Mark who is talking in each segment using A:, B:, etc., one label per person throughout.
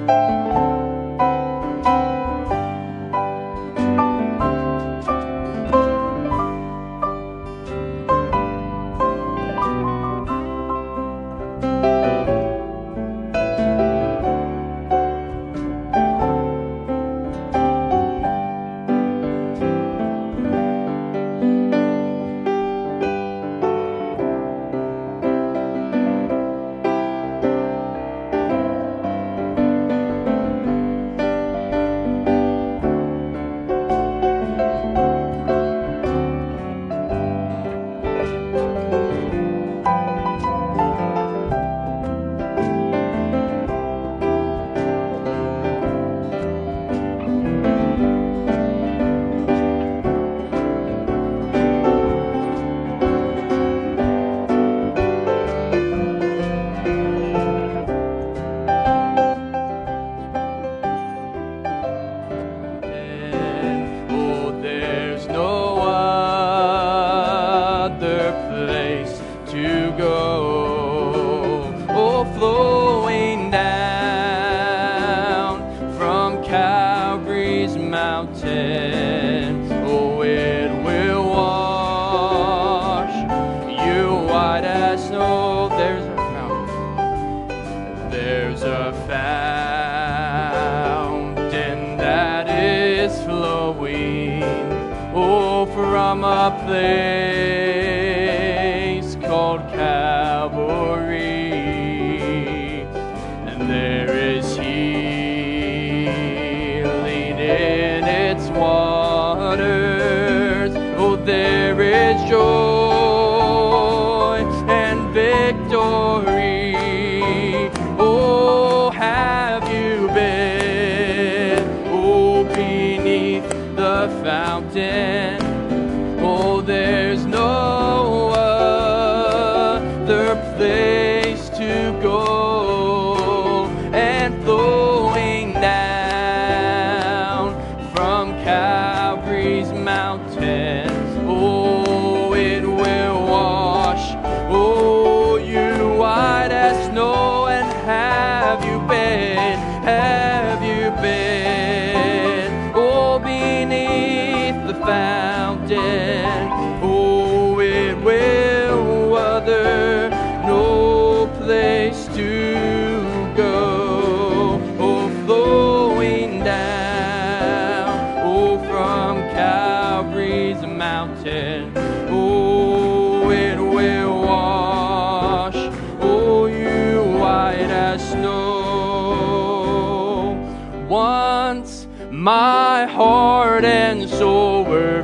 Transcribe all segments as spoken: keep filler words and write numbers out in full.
A: My heart and soul were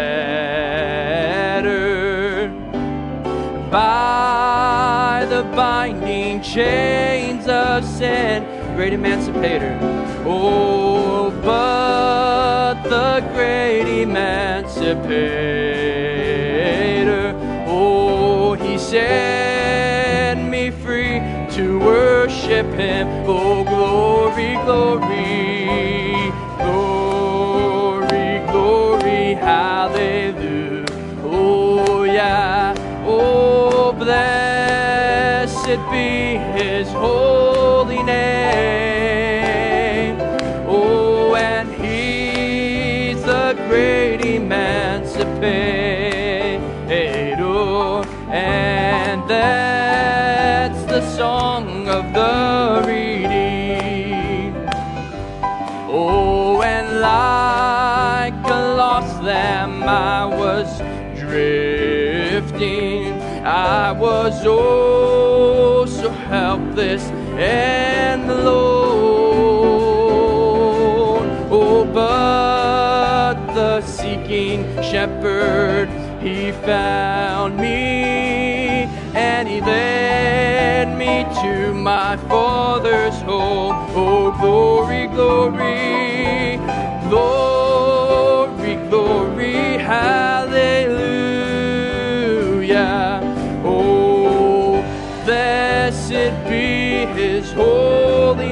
A: fettered by the binding chains of sin. Great emancipator. Oh, but the great emancipator. Oh, he set me free to worship him. Oh, glory, glory. Glory, glory, hallelujah. Oh, yeah. Oh, blessed be his holy name. Oh, and he's the great emancipator. And that's the song of the redeemed. Oh, and like a lost lamb I was drifting. I was oh so helpless and alone. Oh, but the seeking shepherd, he found me, and he led me to my Father's home. Oh, glory, glory, glory, glory, hallelujah. Oh, blessed be his holy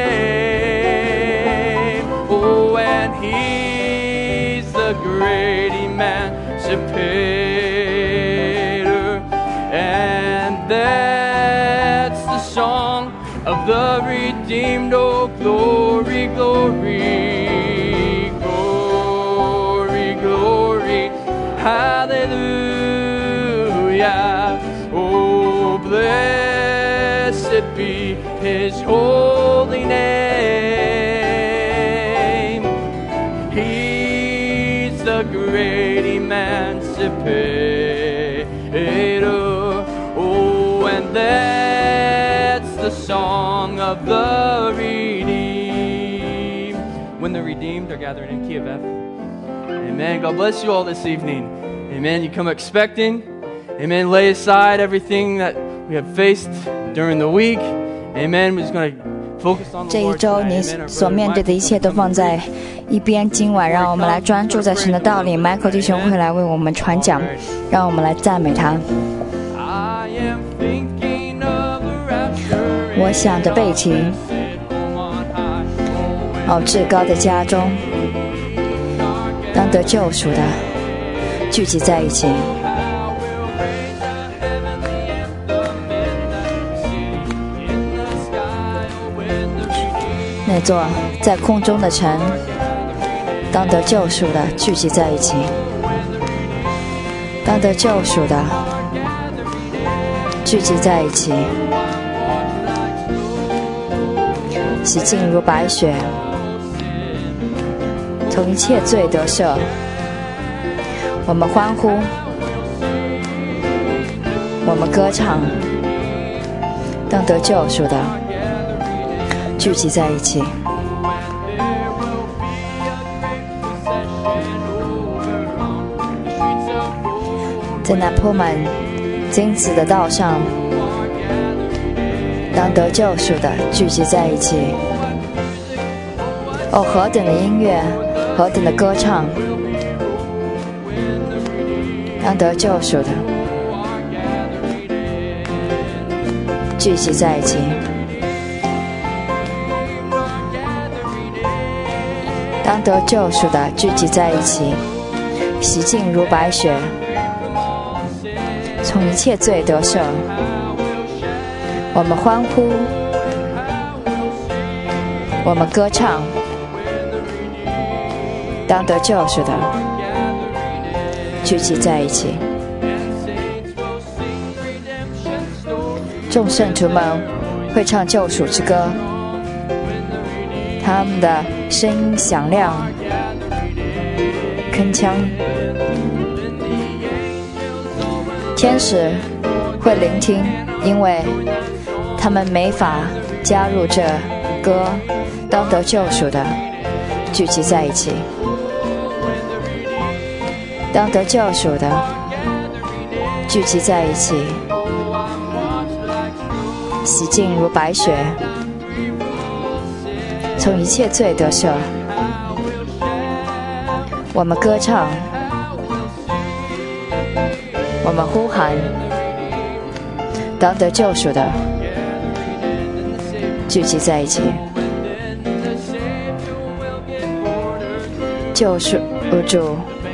A: name. Oh, and he's the great emancipator. And that's the song of the redeemed. redeemed. Oh, glory, glory, glory, glory, hallelujah. Oh, blessed be his holy name. He's the great emancipator. Oh, and that's the song of the redeemed. When the redeemed are gathered in Kiev. Amen. God bless you all this evening. Amen. You come expecting. Amen. Lay aside everything that we have faced during the week. Amen. We're just going to focus on the
B: 这一
A: Lord
B: 周
A: tonight.
B: 你
A: Amen. Our
B: 所
A: brother
B: 面对的一切都放在一边，今晚让我们来专注在神的道理。Michael 弟兄会来为我们传讲，让我们来赞美他。
A: I am thinking of the rapture.
B: 我想着背起，哦，至高的家中，当得救赎的聚集在一起。 那座在空中的城，当得救赎的聚集在一起，当得救赎的聚集在一起，洗净如白雪，从一切罪得赦。我们欢呼，我们歌唱，当得救赎的。 聚集在一起，在那铺满金子的道上，当得救赎的聚集在一起。哦，何等的音乐，何等的歌唱，当得救赎的聚集在一起。 当得救赎的聚集在一起，洗净如白雪，从一切罪得赦。我们欢呼，我们歌唱。当得救赎的聚集在一起，众圣徒们会唱救赎之歌。 他们的声音响亮，铿锵。天使会聆听，因为他们没法加入这歌。当得救赎的聚集在一起，当得救赎的聚集在一起，洗净如白雪。 从一切罪得赦，我们歌唱，我们呼喊，当得救赎的聚集在一起，救赎主。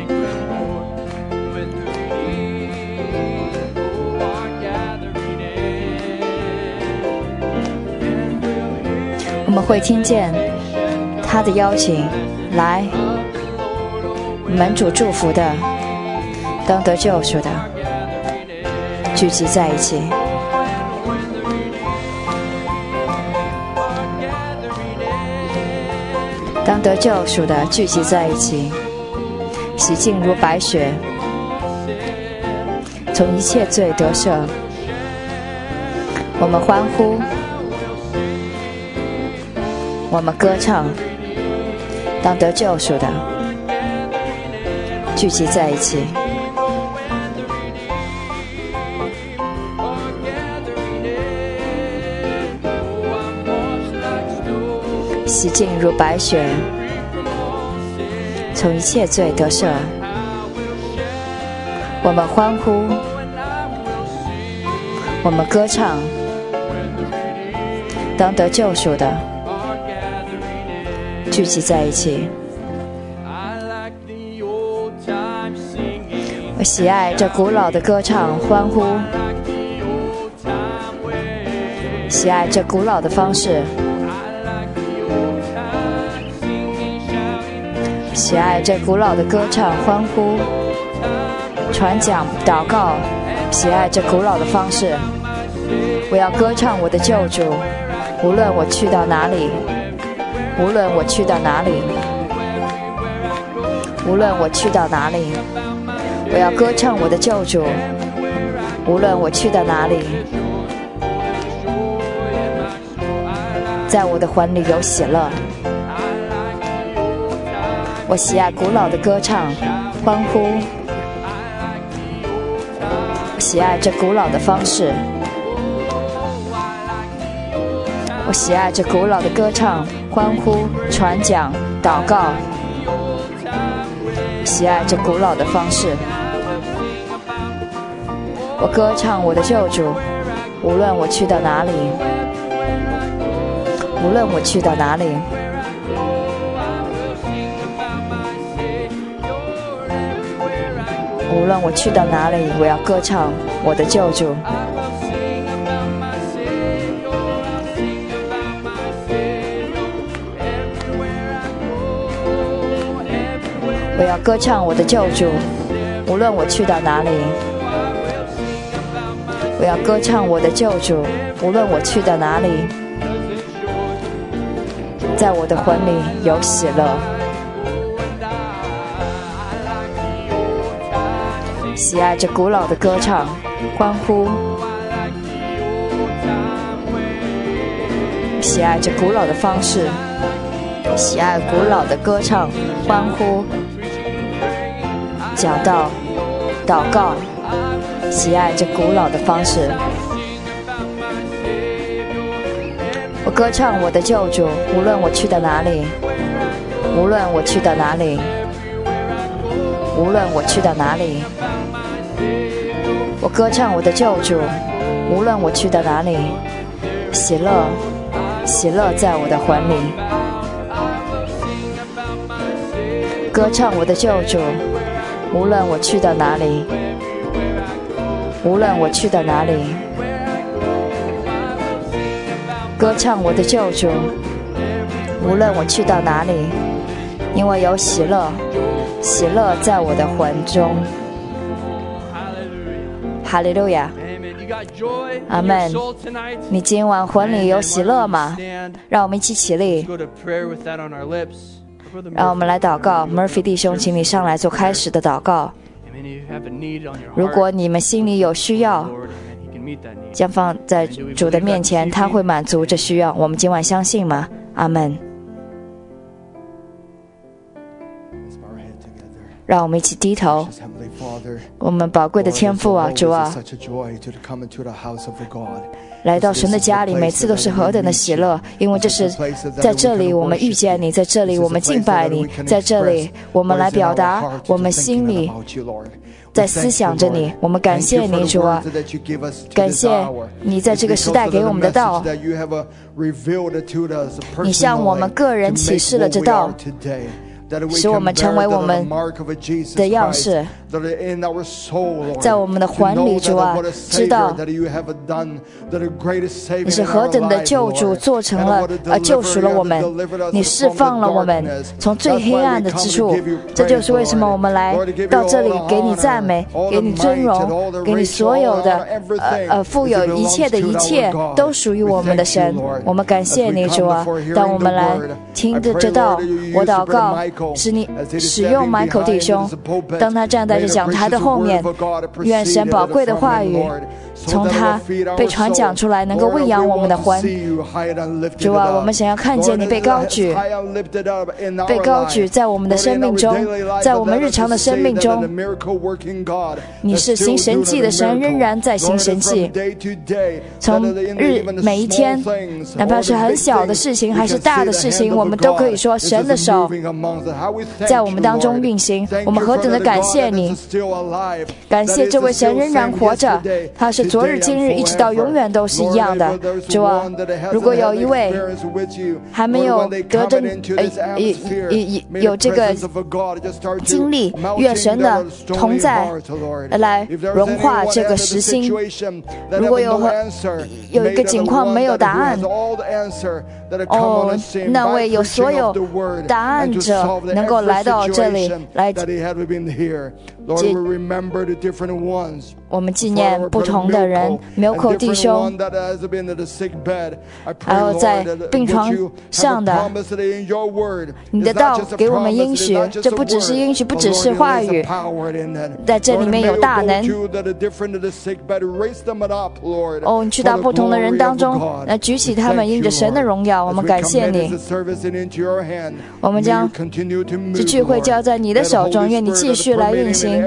B: 我们会听见他的邀请，来，门主祝福的，当得救赎的，聚集在一起。当得救赎的聚集在一起，洗净如白雪，从一切罪得赦。我们欢呼。 我们歌唱，当得救赎的聚集在一起，洗净如白雪，从一切罪得赦。我们欢呼，我们歌唱，当得救赎的。 聚集在一起，我喜爱这古老的歌唱，欢呼，喜爱这古老的方式， 喜爱这古老的歌唱、欢呼、传讲、祷告，喜爱这古老的方式。我要歌唱我的救主，无论我去到哪里，无论我去到哪里，无论我去到哪里，我要歌唱我的救主，无论我去到哪里。在我的魂里有喜乐，我喜爱古老的歌唱、欢呼，喜爱这古老的方式。我喜爱这古老的歌唱、欢呼、传讲、祷告，喜爱这古老的方式。我歌唱我的救主，无论我去到哪里，无论我去到哪里。无论我去到哪里，我要歌唱我的救主。我要歌唱我的救主，无论我去到哪里。我要歌唱我的救主，无论我去到哪里。在我的魂里有喜乐，喜爱这古老的歌唱、欢呼，喜爱这古老的方式，喜爱古老的歌唱、欢呼、讲道、祷告，喜爱这古老的方式。我歌唱我的救主，无论我去到哪里，无论我去到哪里，无论我去到哪里。我歌唱我的救主，无论我去到哪里。喜乐，喜乐在我的魂里。歌唱我的救主，无论我去到哪里，无论我去到哪里。歌唱我的救主，无论我去到哪里，因为有喜乐，喜乐在我的魂中。哈利路亚，阿们。你今晚魂里有喜乐吗？让我们一起起立，让我们来祷告。Murphy 弟兄，请你上来做开始的祷告。如果你们心里有需要，将放在主的面前，他会满足这需要。我们今晚相信吗？阿们。让我们一起低头。我们宝贵的天父啊，主啊，来到神的家里，每次都是何等的喜乐，因为这是在这里我们遇见你，在这里我们敬拜你，在这里我们来表达我们心里在思想着你。我们感谢你，主啊，感谢你在这个时代给我们的道，你向我们个人启示了这道，使我们成为我们的样式，在我们的魂里，主啊，知道你是何等的救主，做成了呃救赎了我们，你释放了我们从最黑暗的之处。这就是为什么我们来到这里，给你赞美，给你尊荣，给你所有的呃呃富有一切的一切都属于我们的神。我们感谢你，主啊，当我们来听着这道，我祷告使你使用Michael弟兄，当他站在这讲台的后面，愿神宝贵的话语从他被传讲出来，能够喂养我们的魂。主啊，我们想要看见你被高举，被高举在我们的生命中，在我们日常的生命中。你是行神迹的神，仍然在行神迹。从日每一天，哪怕是很小的事情还是大的事情，我们都可以说神的手在我们当中运行。我们何等的感谢你， 你，感谢这位神仍然活着，他是昨日今日一直到永远都是一样的。主啊，如果有一位还没有得着呃有有这个经历愿神的同在来融化这个实心，如果有有一个情况没有答案，哦，那位有所有答案者能够来到这里来解。我们纪念不同的人，苗口弟兄，还有在病床上的，你的道给我们应许，这不只是应许，不只是话语，在这里面有大能。哦，你去到不同的人当中，来举起他们，因着神的荣耀，我们感谢你。我们将这聚会交在你的手中，愿你继续来运行。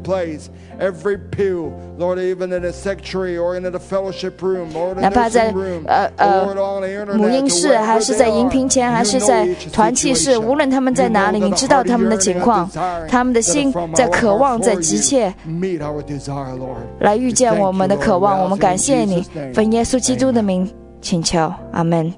B: 哪怕在呃呃母婴室，还是在荧屏前，还是在团契室，无论他们在哪里，你知道他们的情况，他们的心在渴望，在急切来遇见我们的渴望。我们感谢你，奉耶稣基督的名请求，阿门。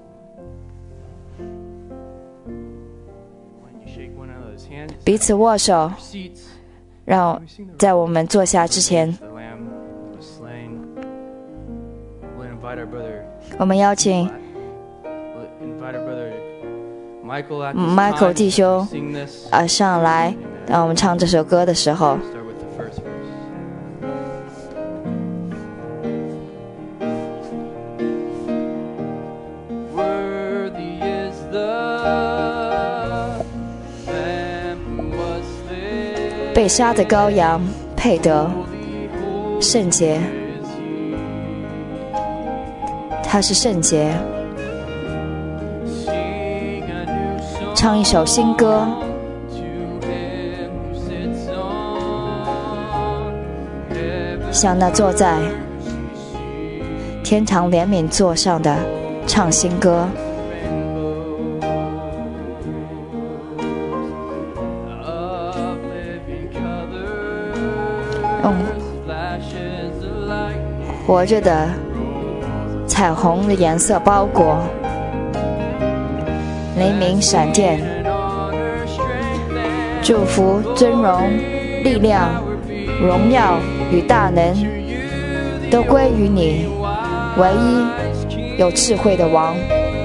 B: 彼此握手，让在我们坐下之前，我们邀请 Michael 弟兄啊上来，当我们唱这首歌的时候。被杀的羔羊配得圣洁，他是圣洁。唱一首新歌，向那坐在天堂怜悯座上的唱新歌。用活着的彩虹的颜色包裹，雷鸣闪电，祝福尊荣力量荣耀与大能都归于你，唯一有智慧的王。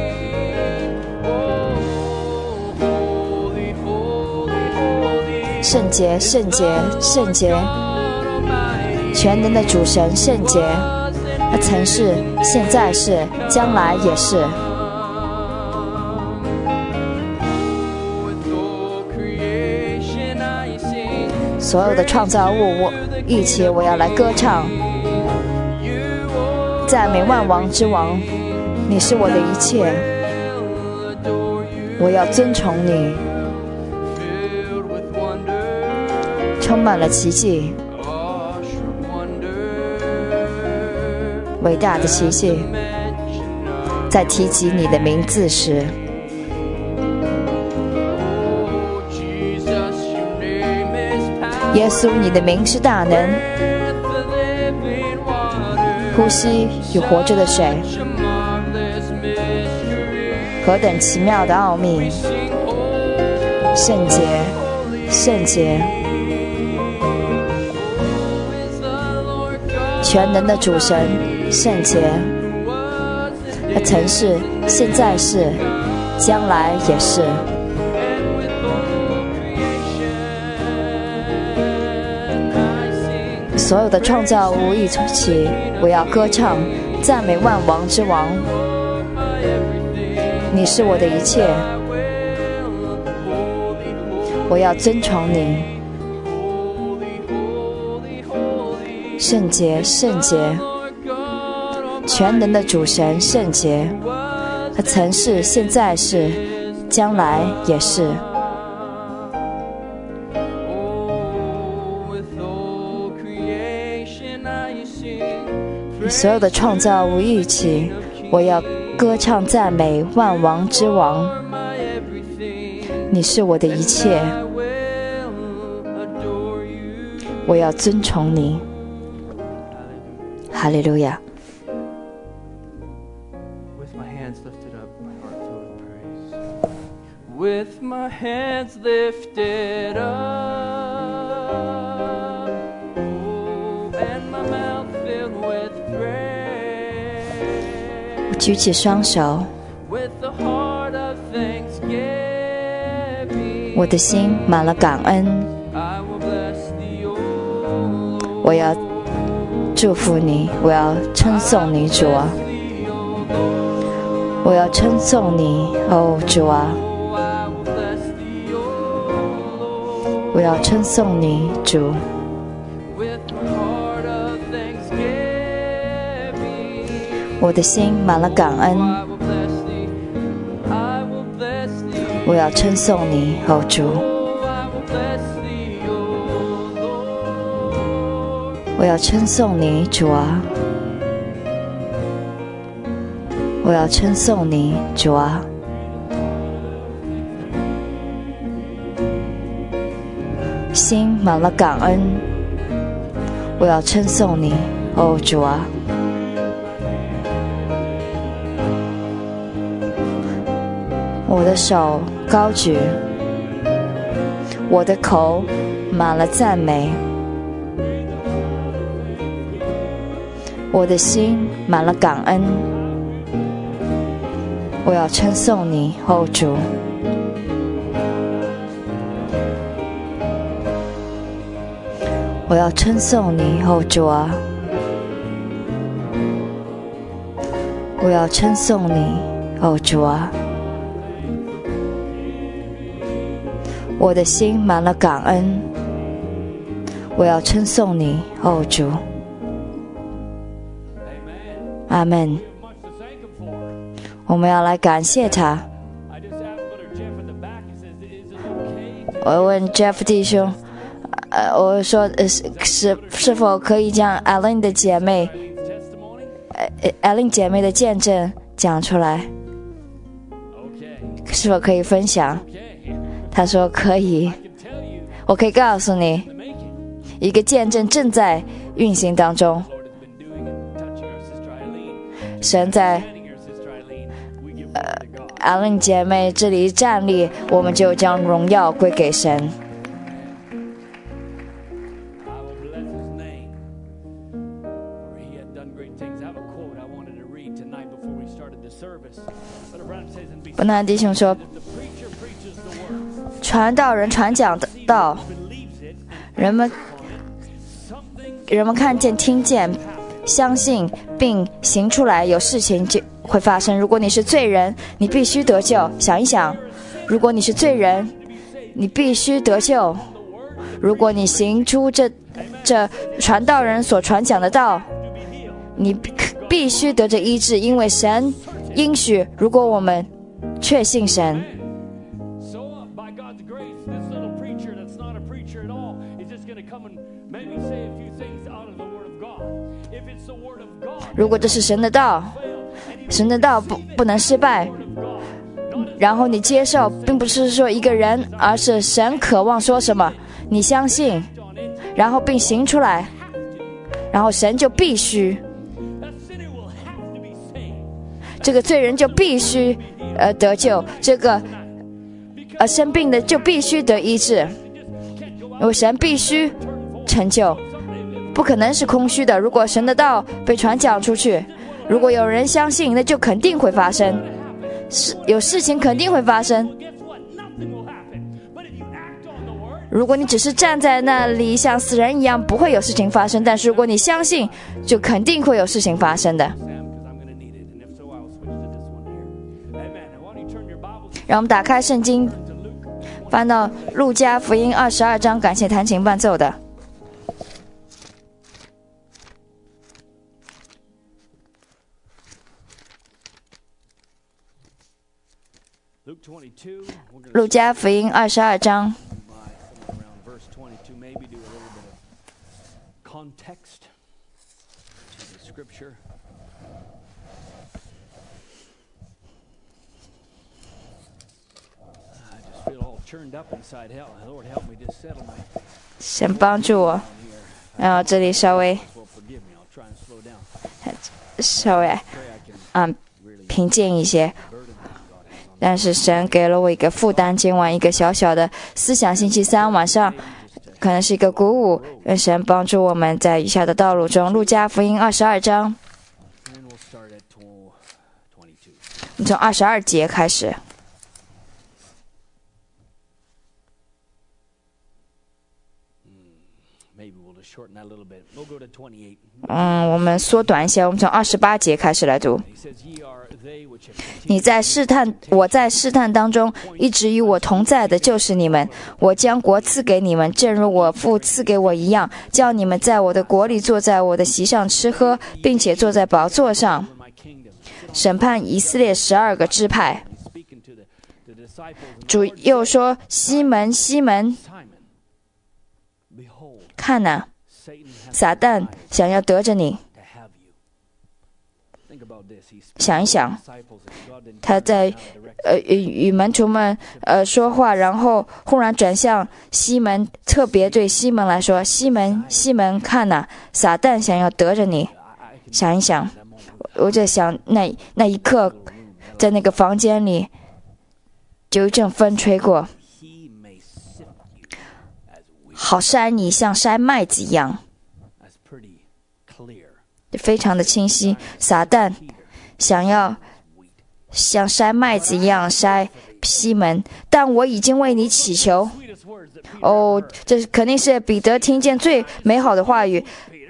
B: 圣洁圣洁圣洁，全能的主神圣洁，他曾是现在是将来也是。所有的创造物我一起我要来歌唱，赞美万王之王，你是我的一切，我要尊崇你，充满了奇迹，伟大的奇迹。在提及你的名字时，耶稣，你的名是大能，呼吸与活着的水，何等奇妙的奥秘！圣洁，圣洁，全能的主神，圣洁，他曾是，现在是，将来也是。所有的创造物一起，我要歌唱，赞美万王之王。你是我的一切，我要尊崇你。圣洁，圣洁，全能的主神，圣洁，他曾是，现在是，将来也是。所有的创造物一起，我要歌唱赞美万王之王。你是我的一切， 我要尊崇你。哈利路亚。
A: With my hands lifted up, oh, and my mouth filled with praise,
B: 我举起双手，
A: with the heart of thanksgiving,
B: 我的心满了感恩。
A: I will bless thee, O Lord.
B: 我要祝福你，我要称颂你，主啊！我要称颂你，哦，主啊！我要称颂你，主。我的心满了感恩，我要称颂你，哦，主。我要称颂你，主啊！我要称颂你，主啊！心满了感恩，我要称颂你，哦，主啊！我的手高举，我的口满了赞美，我的心满了感恩，我要称颂你，哦，主。我要称颂你，哦，主啊！我要称颂你，哦，主啊！我的心满了感恩，我要称颂你，哦，主。阿们。我们要来感谢他。我问 Jeff 弟兄。呃，我说，呃，是是否可以将 Ellen 的姐妹，呃 ，Ellen 姐妹的见证讲出来？是否可以分享？他说可以。我可以告诉你，一个见证正在运行当中。神在，呃 ，Ellen 姐妹这里站立，我们就将荣耀归给神。伯南弟兄说，传道人传讲的道，人们人们看见、听见、相信并行出来，有事情就会发生。如果你是罪人，你必须得救。想一想，如果你是罪人，你必须得救。如果你行出这这传道人所传讲的道，你必须得着医治，因为神应许，如果我们确信神，如果这是神的道，神的道不不能失败。然后你接受，并不是说一个人，而是神渴望说什么，你相信，然后并行出来，然后神就必须，这个罪人就必须呃得救，这个呃生病的就必须得医治，因为神必须成就，不可能是空虚的。如果神的道被传讲出去，如果有人相信，那就肯定会发生，是有事情肯定会发生。如果你只是站在那里像死人一样，不会有事情发生，但是如果你相信，就肯定会有事情发生的。让我们打开圣经，翻到路加福音二十二章，感谢弹琴伴奏的。路加福音二十二章。神帮助我， 然后这里稍微稍微嗯平静一些。但是神给了我一个负担，今晚一个小小的思想，星期三晚上可能是一个鼓舞，愿神帮助我们在以下的道路中。路加福音二十二章，我们从二十二节开始。嗯，我们缩短一些，我们从二十八节开始来读。你在试探，我在试探当中，一直与我同在的就是你们。我将国赐给你们，正如我父赐给我一样，叫你们在我的国里坐在我的席上吃喝，并且坐在宝座上，审判以色列十二个支派。主又说：西门，西门，看哪、啊，撒旦想要得着你。想一想，他在呃与门徒们呃说话，然后忽然转向西门，特别对西门来说：西门，西门，看哪、啊，撒旦想要得着你。想一想，我在想那那一刻，在那个房间里，就一阵风吹过，好筛你像筛麦子一样，非常的清晰。撒旦想要像筛麦子一样筛西门，但我已经为你祈求。哦，这肯定是彼得听见最美好的话语。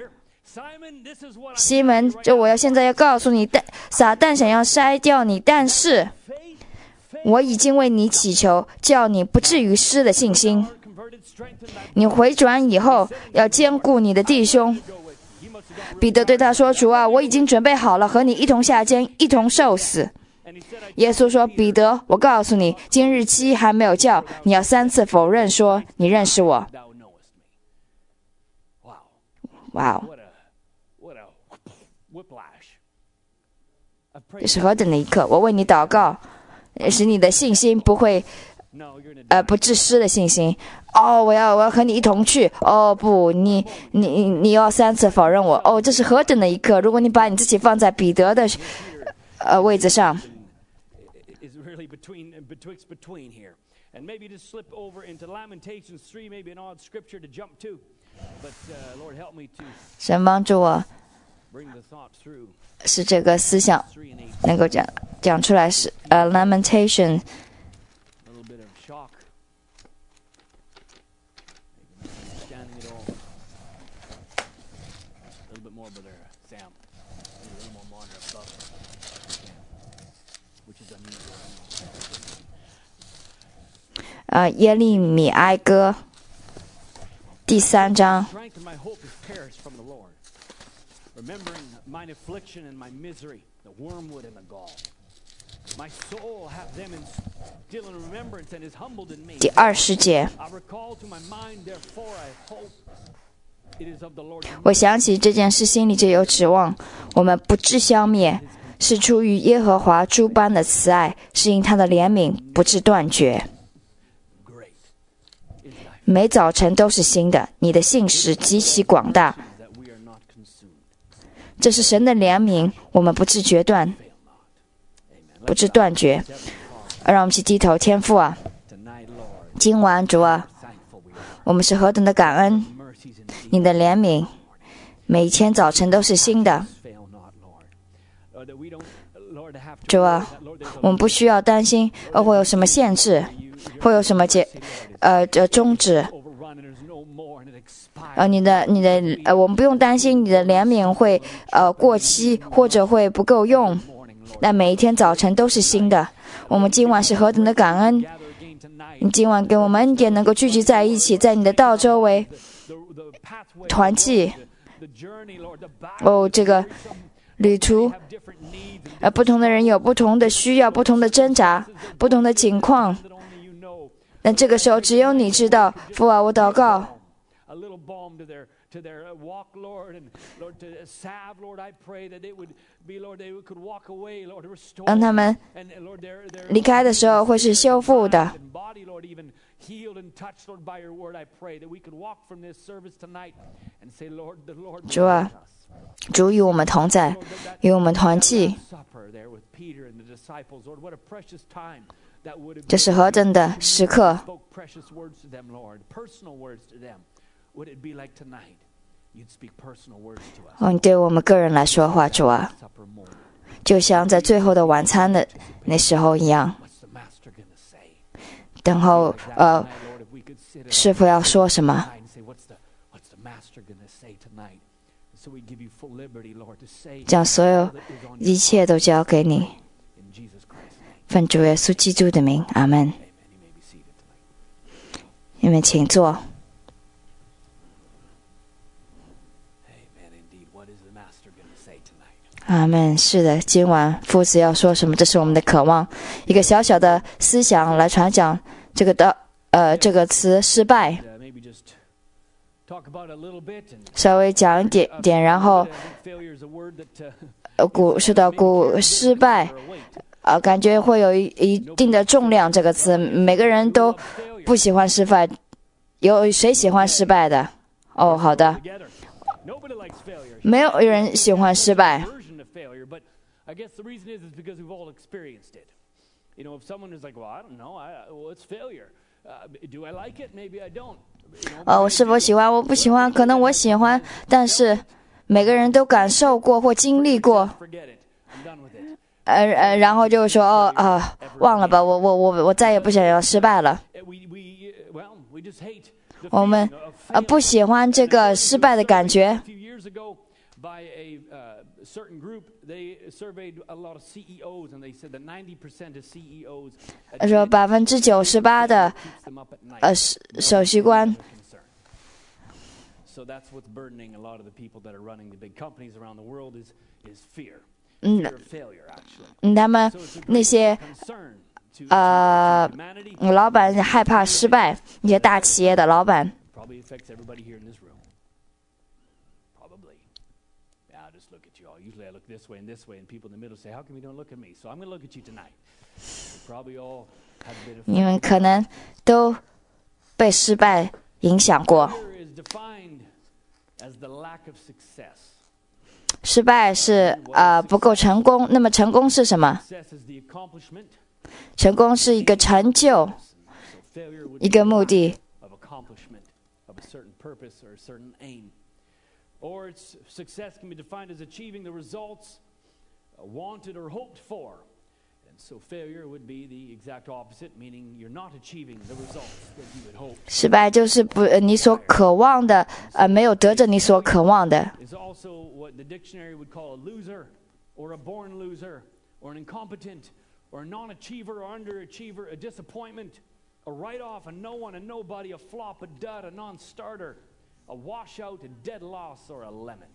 B: 西门，这我要现在要告诉你，但撒旦想要筛掉你，但是我已经为你祈求，叫你不至于失了信心。你回转以后，要兼顾你的弟兄。彼得对他说：主啊，我已经准备好了，和你一同下监，一同受死。耶稣说：彼得，我告诉你，今日期还没有叫，你要三次否认说你认识我。哇哦，这是何等的一刻！我为你祷告，使你的信心不会呃不致失的信心。哦，我要我要和你一同去。哦不，你你你要三次否认我。哦，这是何等的一刻！如果你把你自己放在彼得的呃位置上，神帮助我，是这个思想能够讲讲出来。是呃 Lamentation。呃，耶利米哀歌第三章。第二十节，我想起这件事，心里就有指望。我们不致消灭，是出于耶和华诸般的慈爱，是因他的怜悯不致断绝。每早晨都是新的，你的信实极其广大。这是神的怜悯，我们不致决断，不致断绝。让我们去低头。天父啊，今晚主啊，我们是何等的感恩，你的怜悯每一天早晨都是新的。主啊，我们不需要担心呃会有什么限制，会有什么结呃这终止。呃，你的你的呃，我们不用担心你的怜悯会呃过期或者会不够用。但每一天早晨都是新的。我们今晚是何等的感恩！你今晚给我们恩典，能够聚集在一起，在你的道周围团契。哦，这个旅途，呃，不同的人有不同的需要，不同的挣扎，不同的情况。但这个时候，只有你知道。父啊，我祷告。to their walk, Lord, and Lord, to salve, Lord, I pray that they would be, Lord, they could walk away, Lord, restore, 让他们离开的时候会是修复的， 主啊，主与我们同在，与我们团契，这是何等的时刻！哦，你对我们个人来说话，主啊，就像在最后的晚餐的那时候一样，等候呃，师傅要说什么？将所有一切都交给你，奉主耶稣基督的名，阿门。你们请坐。阿门。是的，今晚夫子要说什么？这是我们的渴望。一个小小的思想来传讲这个的呃这个词失败，稍微讲一点点，然后呃古说到古失败啊、呃，感觉会有一一定的重量。这个词每个人都不喜欢失败，有谁喜欢失败的？哦，好的，没有人喜欢失败。I guess the reason is is because we've all experienced it. You know, if someone is like, well, I don't know, I, well, it's failure. Uh, do I like it? Maybe I don't. 哦，我是否喜欢？我不喜欢，可能我喜欢，但是每个人都感受过或经历过。呃呃，然后就说哦啊、呃，忘了吧，我我我我再也不想要失败了。我们呃不喜欢这个失败的感觉。certain group, they surveyed a lot of C E Os, and they said that ninety percent of C E Os 说百分之九十八的呃首席官。So that's what's burdening a lot of the people that are running the big companies around the world is is fear. Fear of failure, actually. 他们那些呃老板害怕失败，那些大企业的老板。Probably affects everybody here in this room. Usually I look this way and this way, and people in the middle say, how come you don't look at me? So I'm going to look at you tonight. You probably all have a bit of... 你们可能都被失败影响过。失败是呃不够成功，那么成功是什么？成功是一个成就，一个目的。Or its success can be defined as achieving the results wanted or hoped for. And so failure would be the exact opposite, meaning you're not achieving the results that you had hoped. 失败就是不你所渴望的呃没有得着你所渴望的。Is also what the dictionary would call a loser or a born loser or an incompetent or a non-achiever or underachiever, a disappointment, a write-off, a no one, a nobody, a flop, a dud, a non-starter.A washout, a dead loss, or a lemon.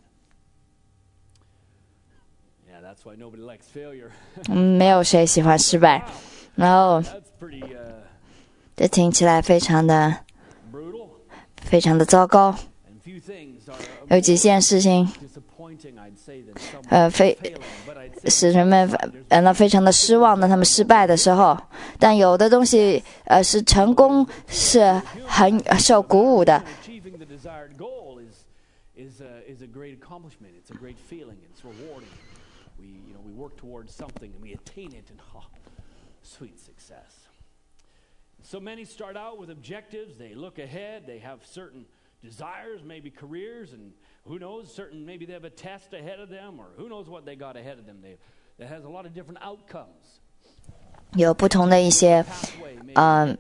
B: Yeah, that's why nobody likes failure. 没有谁喜欢失败。然后，这听起来非常的、非常的糟糕。有几件事情，呃，非使人们感到非常的失望的，他们失败的时候。但有的东西，呃，是成功，是很受鼓舞的。Desired goal is is a, is a great accomplishment. It's a great feeling. It's rewarding. We you know we work towards something and we attain it, and oh, sweet success. So many start out with objectives. They look ahead. They have certain desires, maybe careers, and who knows? Certain maybe they have a test ahead of them, or who knows what they got ahead of them. They that has a lot of different outcomes. 有不同的一些，嗯。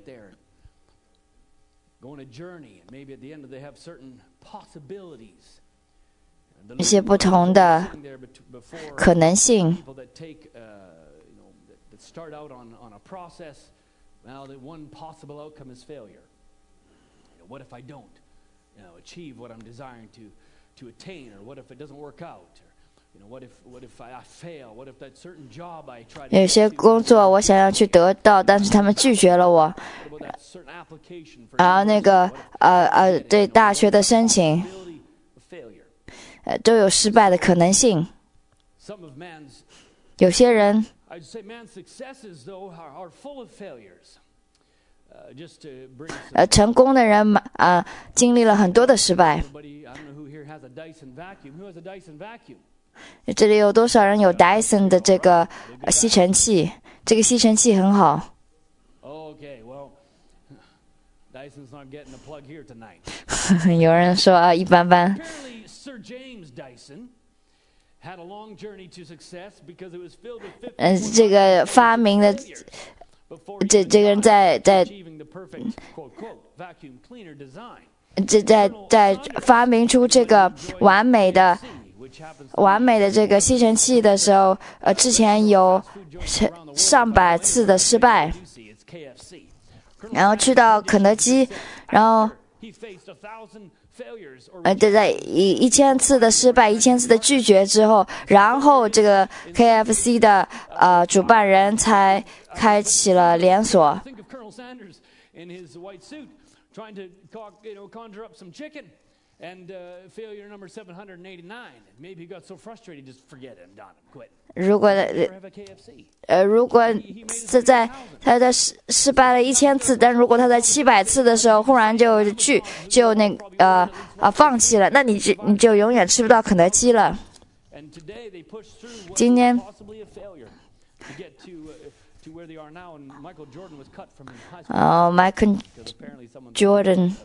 B: 一些不同的可能性。有些工作我想要去得到，但是他们拒绝了我。然后那个呃呃，对大学的申请，呃，都有失败的可能性。有些人， 呃，成功的人啊、呃，经历了很多的失败。这里有多少人有 Dyson 的这个吸尘器？这个吸尘器很好。有人说啊，一般般。嗯，这个发明的这这个人在在这在在发明出这个完美的完美的这个吸尘器的时候，呃，之前有上百次的失败，然后去到肯德基，然后呃，这在一一千次的失败，一千次的拒绝之后，然后这个 K F C 的呃主办人才开启了连锁。如果呃，如果是在他在失失败了一千次，但如果他在七百次的时候忽然就拒就那呃啊放弃了，那你就你就永远吃不到肯德基了。今天。哦、uh, ，Michael Jordan。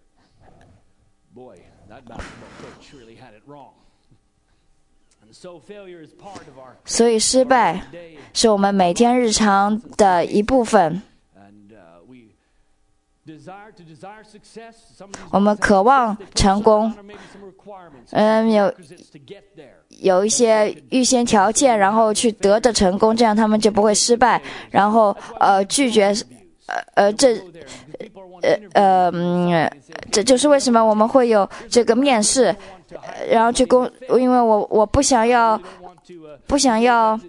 B: 所以失败是我们每天日常的一部分。我们渴望成功，嗯，有有一些预先条件，然后去得的成功，这样他们就不会失败。然后呃拒绝，呃呃这呃呃嗯，这就是为什么我们会有这个面试，然后去工，因为我我不想要不想要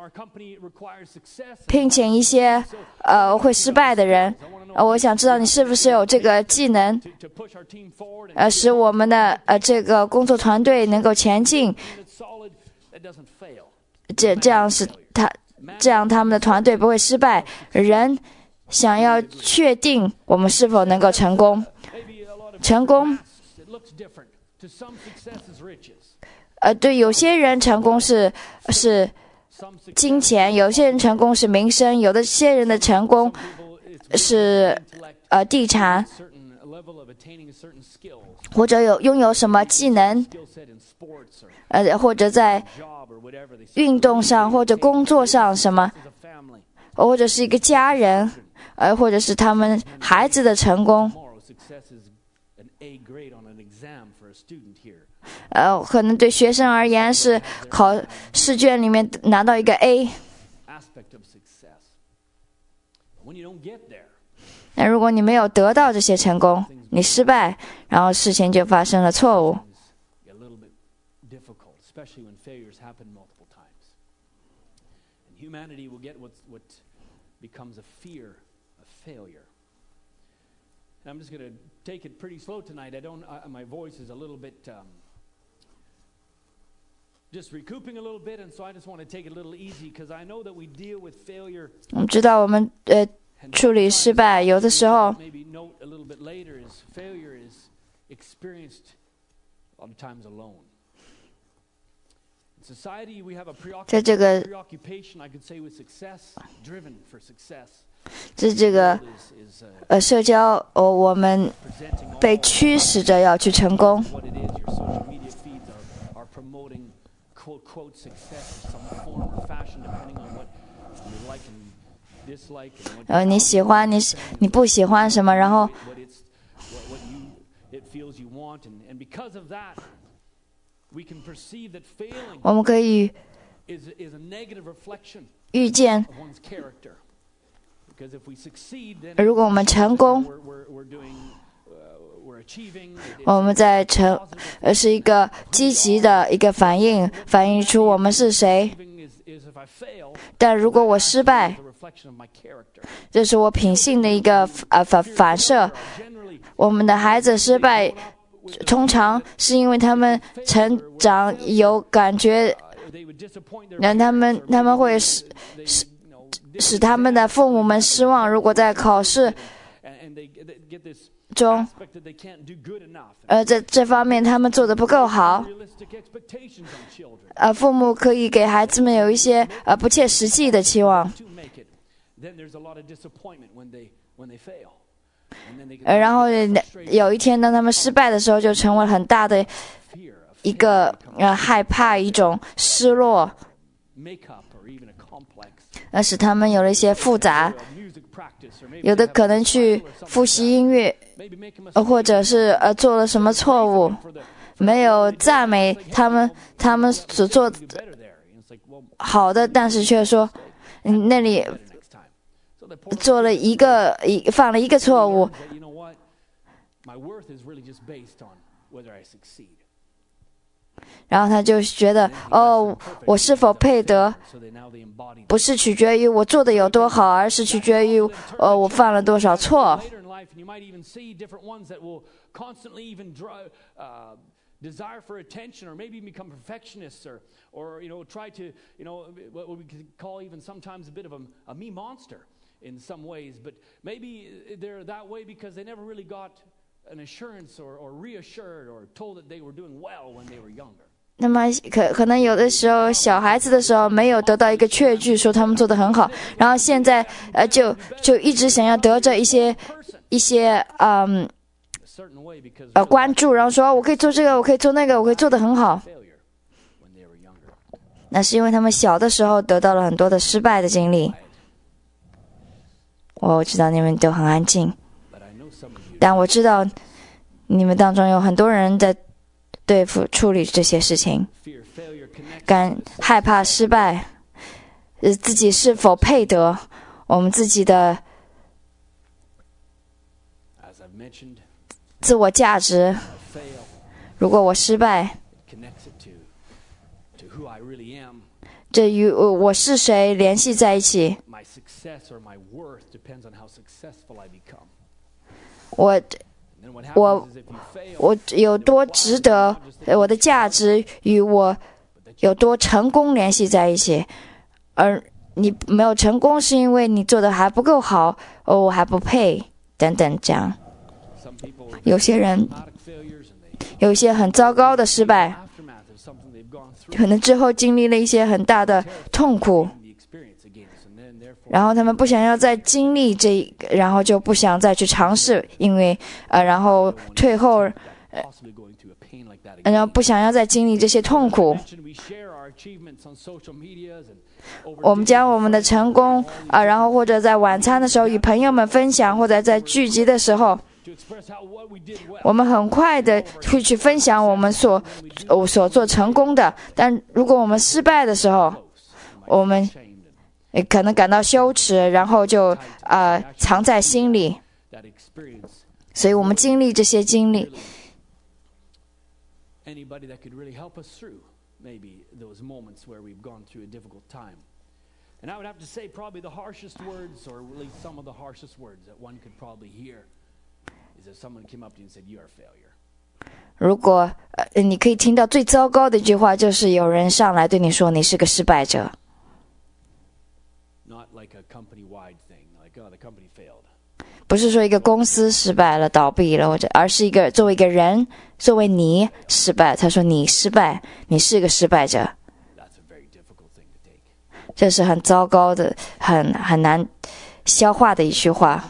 B: 聘请一些呃会失败的人。呃，我想知道你是不是有这个技能，呃，使我们的呃这个工作团队能够前进。这这样是他，这样他们的团队不会失败。人想要确定我们是否能够成功，成功。呃，对，有些人成功是是金钱，有些人成功是名声，有的些人的成功是呃地产，或者有拥有什么技能，呃或者在运动上或者工作上什么，或者是一个家人，呃或者是他们孩子的成功，呃可能对学生而言是考试卷里面拿到一个 A。那如果你没有得到这些成功，你失败，然后事情就发生了错误。I'm just going to take it pretty slow tonight. I don't, I, my voice is a little bit, um, just recouping a little bit, and so I just want to take it a little easy because I know that we deal with failure. 我们知道我们呃处理失败，有的时候。Maybe note a little bit later is failure is experienced a lot of times alone. In society, we have a preoccupation, I could say, with success, driven for success. 这这个呃社交哦，我们被驱使着要去成功。呃，你喜欢你你不喜欢什么，然后我们可以预见。如果我们成功，我们在成呃是一个积极的一个反应，反映出我们是谁。但如果我失败，这是我品性的一个呃反反射。我们的孩子失败，通常是因为他们成长有感觉，让他们他们会使使使他们的父母们失望。如果在考试中，呃，这这方面他们做得不够好。呃，父母可以给孩子们有一些呃不切实际的期望。呃，然后有一天当他们失败的时候，就成为很大的一个呃害怕，一种失落，呃，使他们有了一些复杂。有的可能去复习音乐，呃、或者是呃做了什么错误，没有赞美他们他们所做好的，但是却说，嗯，那里做了一个一犯了一个错误。然后他就觉得，哦，我是否配得，不是取决于我做的有多好，而是取决于，呃，我犯了多少错。
C: desire for attention, or maybe become perfectionists, or, or you know, try to, you know, what we could call even sometimes a bit of a, a me monster in some ways. But maybe they're that way because they never really got an assurance or, or reassured or told that they were doing well when they were younger.
B: 那么可可能有的时候小孩子的时候没有得到一个确据说他们做得很好，然后现在呃就就一直想要得着一些一些嗯。呃，关注，然后说我可以做这个，我可以做那个，我可以做得很好。那是因为他们小的时候得到了很多的失败的经历。我知道你们都很安静，但我知道你们当中有很多人在对付处理这些事情，感害怕失败，呃，自己是否配得我们自己的自我价值。如果我失败，这与我是谁联系在一起。我我我有多值得，我的价值与我有多成功联系在一起。而你没有成功，是因为你做的还不够好，哦，我还不配，等等这样。有些人有一些很糟糕的失败，可能之后经历了一些很大的痛苦，然后他们不想要再经历这，然后就不想再去尝试，因为呃，然后退后，呃，然后不想要再经历这些痛苦。我们将我们的成功啊、呃，然后或者在晚餐的时候与朋友们分享，或者在聚集的时候。我们很快的会去分享我们所所做成功的，但如果我们失败的时候，我们可能感到羞耻，然后就呃藏在心里。所以我们经历这些经历。And I would have to say probably the harshest words, or really some of the harshest words that one could probably hear, is if someone came up to you and said, "You are a failure." 如果呃你可以听到最糟糕的一句话，就是有人上来对你说你是个失败者。Not like a company-wide thing, like oh the company failed. 不是说一个公司失败了、倒闭了，或者而是一个作为一个人，作为你失败。他说你失败，你是个失败者。这是很糟糕的，很很难消化的一句话。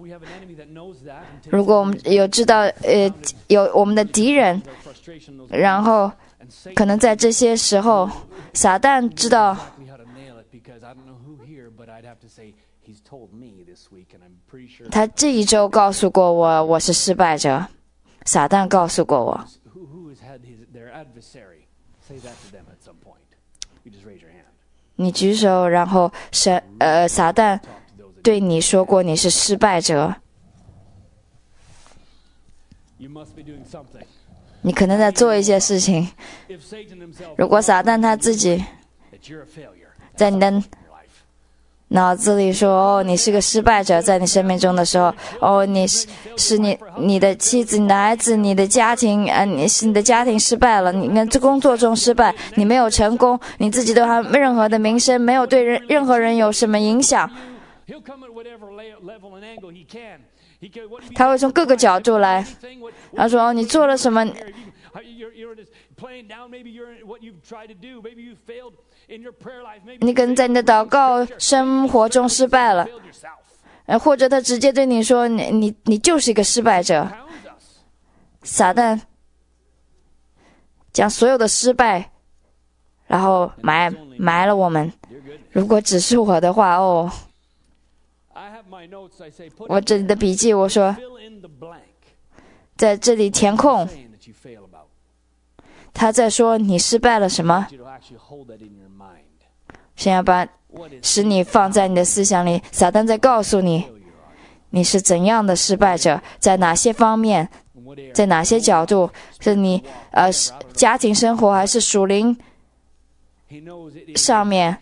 B: 如果我们有知道，呃，有我们的敌人，然后可能在这些时候，撒旦知道，他这一周告诉过我，我是失败者。撒旦告诉过我。你举手，然后神呃撒旦对你说过你是失败者。你可能在做一些事情。如果撒旦他自己在你的脑子里说哦你是个失败者，在你生命中的时候，哦你是是你你的妻子、你的孩子、你的家庭，呃你是你的家庭失败了，你在工作中失败，你没有成功，你自己都还没任何的名声，没有对人任何人有什么影响， 他会从各个角度来。他说：“你做了什么？你可能在你的祷告生活中失败了，呃，或者他直接对你说：你你你就是一个失败者。”撒旦将所有的失败，然后埋埋了我们。如果只是我的话，哦，我这里的笔记我说，在这里填空。他在说你失败了什么？先要把使你放在你的思想里。撒旦在告诉你，你是怎样的失败者，在哪些方面，在哪些角度，是你呃家庭生活还是属灵上面，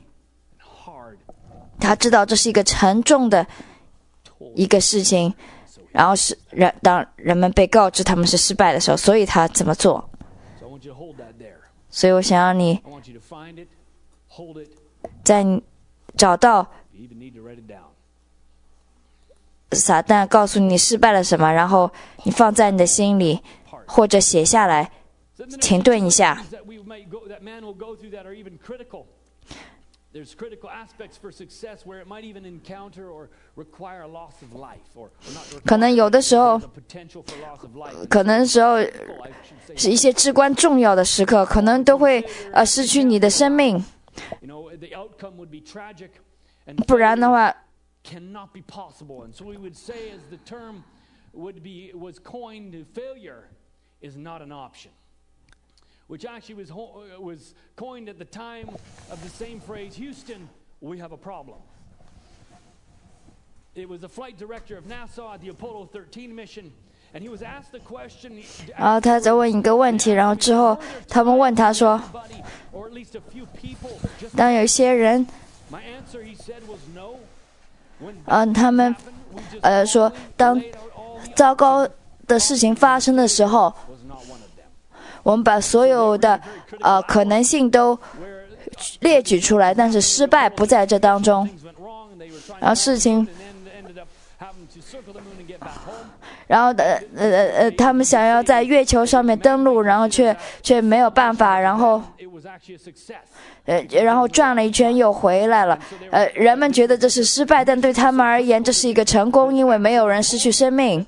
B: 他知道这是一个沉重的一个事情，然后是人当人们被告知他们是失败的时候，所以他怎么做？所以我想让你在你找到撒旦告诉你失败了什么，然后你放在你的心里，或者写下来，停顿一下。可能有的时候，可能时候是一些至关重要的时刻，可能都会呃失去你的生命，不然的话。
C: Cannot be possible, and so we would say, as the term would be was coined, failure is not an option, which actually was was coined at the time of the same phrase, Houston, we have a problem. It was the flight director of NASA at the Apollo thirteen mission, and he was asked the question.
B: 然后他在问一个问题，然后之后他们问他说，当有一些人，嗯、呃，他们呃说，当糟糕的事情发生的时候，我们把所有的呃可能性都列举出来，但是失败不在这当中。然后事情，然后呃呃呃，他们想要在月球上面登陆，然后却却没有办法，然后。呃，然后转了一圈又回来了。呃，人们觉得这是失败，但对他们而言，这是一个成功，因为没有人失去生命。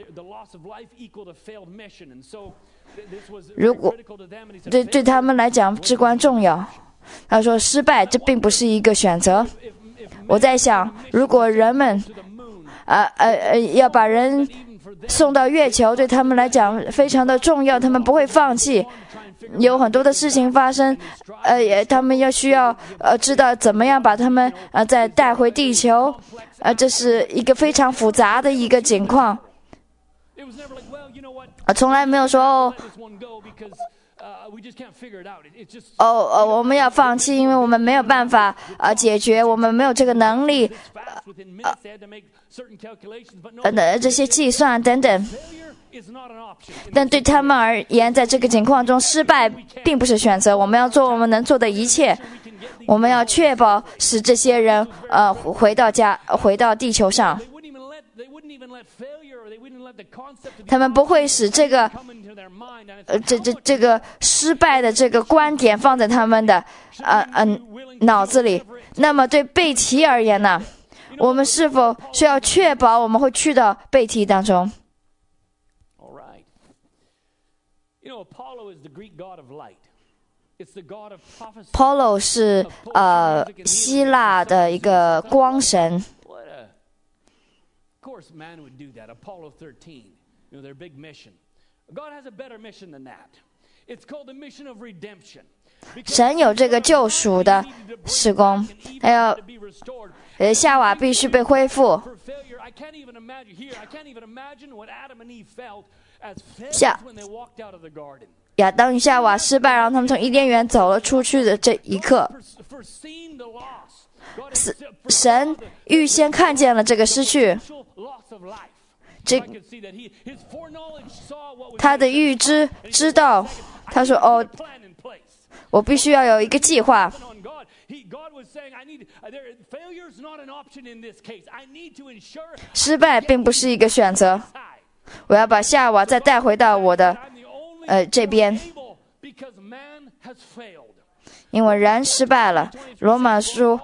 B: 如果对对他们来讲至关重要。他说，失败这并不是一个选择。我在想，如果人们，呃呃呃，要把人送到月球，对他们来讲非常的重要，他们不会放弃。有很多的事情发生，呃，他们要需要呃知道怎么样把他们呃再带回地球，呃，这是一个非常复杂的一个情况。呃，从来没有说哦，哦哦，我们要放弃，因为我们没有办法呃解决，我们没有这个能力，呃呃这些计算等等。但对他们而言，在这个情况中，失败并不是选择。我们要做我们能做的一切，我们要确保使这些人呃回到家，回到地球上。他们不会使这个呃这这这个失败的这个观点放在他们的呃呃脑子里。那么对贝提而言呢，我们是否需要确保我们会去到贝提当中？Apollo 是呃希腊的一个光神。
C: Of course, man would do that. Apollo thirteen, you know, their big mission. God has a better mission than that. It's called the mission of redemption.
B: 神有这个救赎的事工，还有呃夏娃必须被恢复。夏亚当与夏娃失败，让他们从伊甸园走了出去的这一刻，神预先看见了这个失去， 这他的预知知道，他说哦，我必须要有一个计划。失败并不是一个选择，我要把夏娃再带回到我的呃这边，因为人失败了。罗马书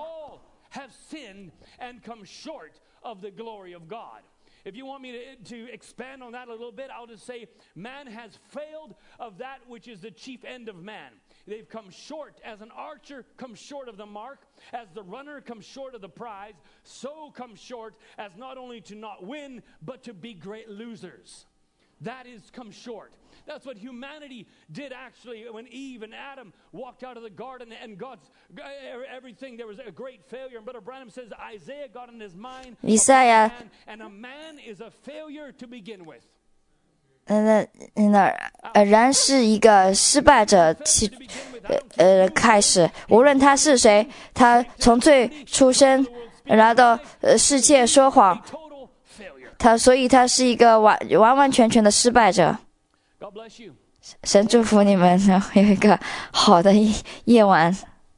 C: If you want me to, to expand on that a little bit, I'll just say man has failed of that which is the chief end of man. They've come short. As an archer comes short of the mark, as the runner comes short of the prize, so comes short as not only to not win, but to be great losers. That is come short. That's what humanity did actually when Eve and Adam walked out of the garden and God's everything. There was a great failure. And Brother Branham says Isaiah got in his mind,
B: 以赛亚
C: and a man is a failure to begin with.
B: 那那呃，人是一个失败者起呃呃开始，无论他是谁，他从最出生来到呃世界说谎，他所以他是一个完完完全全的失败者。神祝福你们，有一个好的夜晚。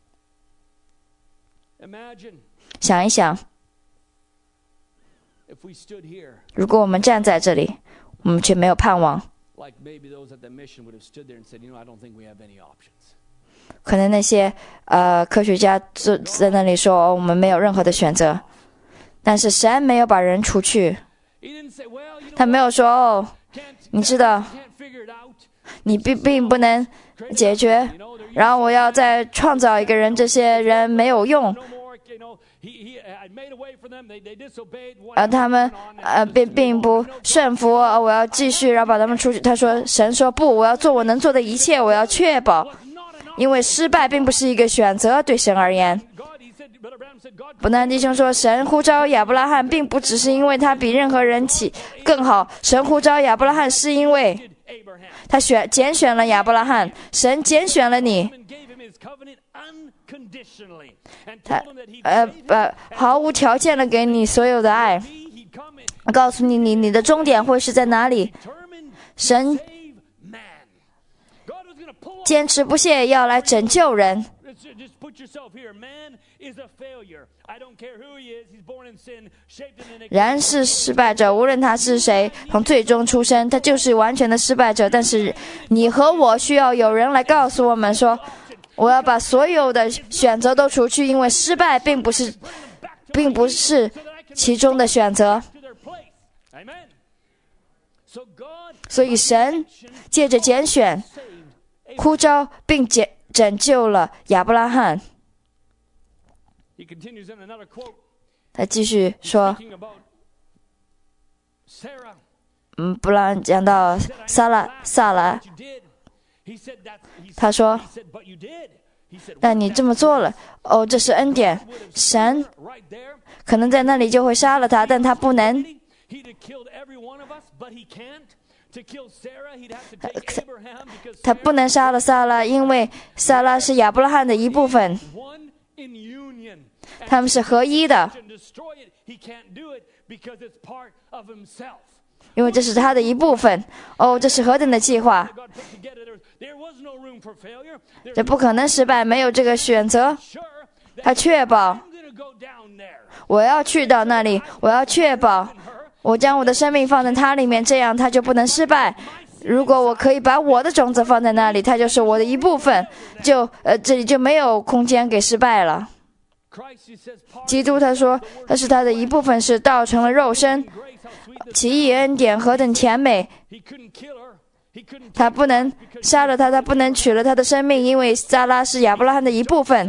B: 想一想，如果我们站在这里，我们却没有盼望，可能那些呃科学家坐在那里说、哦、我们没有任何的选择，但是神没有把人除去，他没有说哦，你知道你并并不能解决，然后我要再创造一个人，这些人没有用，而他们呃并并不顺服，我要继续然后把他们出去。他说神说不，我要做我能做的一切，我要确保，因为失败并不是一个选择，对神而言。伯南弟兄说，神呼召亚伯拉罕并不只是因为他比任何人起更好，神呼召亚伯拉罕是因为他选拣选了亚伯拉罕，神拣选了你，他呃呃毫无条件的给你所有的爱，告诉你你你的终点会是在哪里。神坚持不懈要来拯救人。人是失败者，无论他是谁，从最终出生，他就是完全的失败者。但是你和我需要有人来告诉我们说，我要把所有的选择都除去，因为失败并不是并不是其中的选择。所以神借着拣选呼召并拯救了亚伯拉罕。他继续说，嗯，布朗讲到撒拉撒拉，他说，那你这么做了，哦，这是恩典，神可能在那里就会杀了他，但他不能。他不能杀了撒拉，因为撒拉是亚伯拉罕的一部分，他们是合一的，因为这是他的一部分。哦，这是何等的计划！这不可能失败，没有这个选择。他确保我要去到那里，我要确保我将我的生命放在他里面，这样他就不能失败。如果我可以把我的种子放在那里，它就是我的一部分，就呃这里就没有空间给失败了。基督他说他是他的一部分，是道成了肉身，奇异恩典何等甜美，他不能杀了他，他不能取了他的生命，因为撒拉是亚伯拉罕的一部分。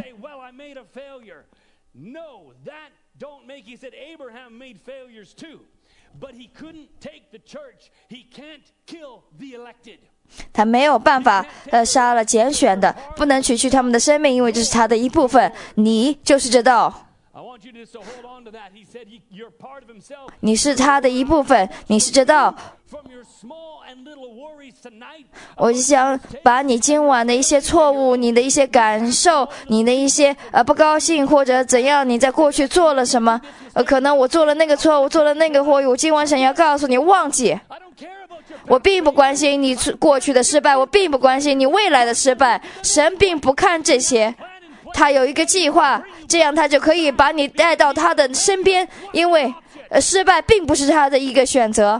B: 他没有办法呃杀了拣选的，不能取去他们的生命，因为这是他的一部分。你就是这道，你是他的一部分，你是这道。 我想把你今晚的一些错误、你的一些感受、你的一些呃不高兴或者怎样，你在过去做了什么，呃，可能我做了那个错误，做了那个错误，我今晚想要告诉你，忘记。我并不关心你过去的失败，我并不关心你未来的失败。神并不看这些，他有一个计划，这样他就可以把你带到他的身边，因为呃失败并不是他的一个选择。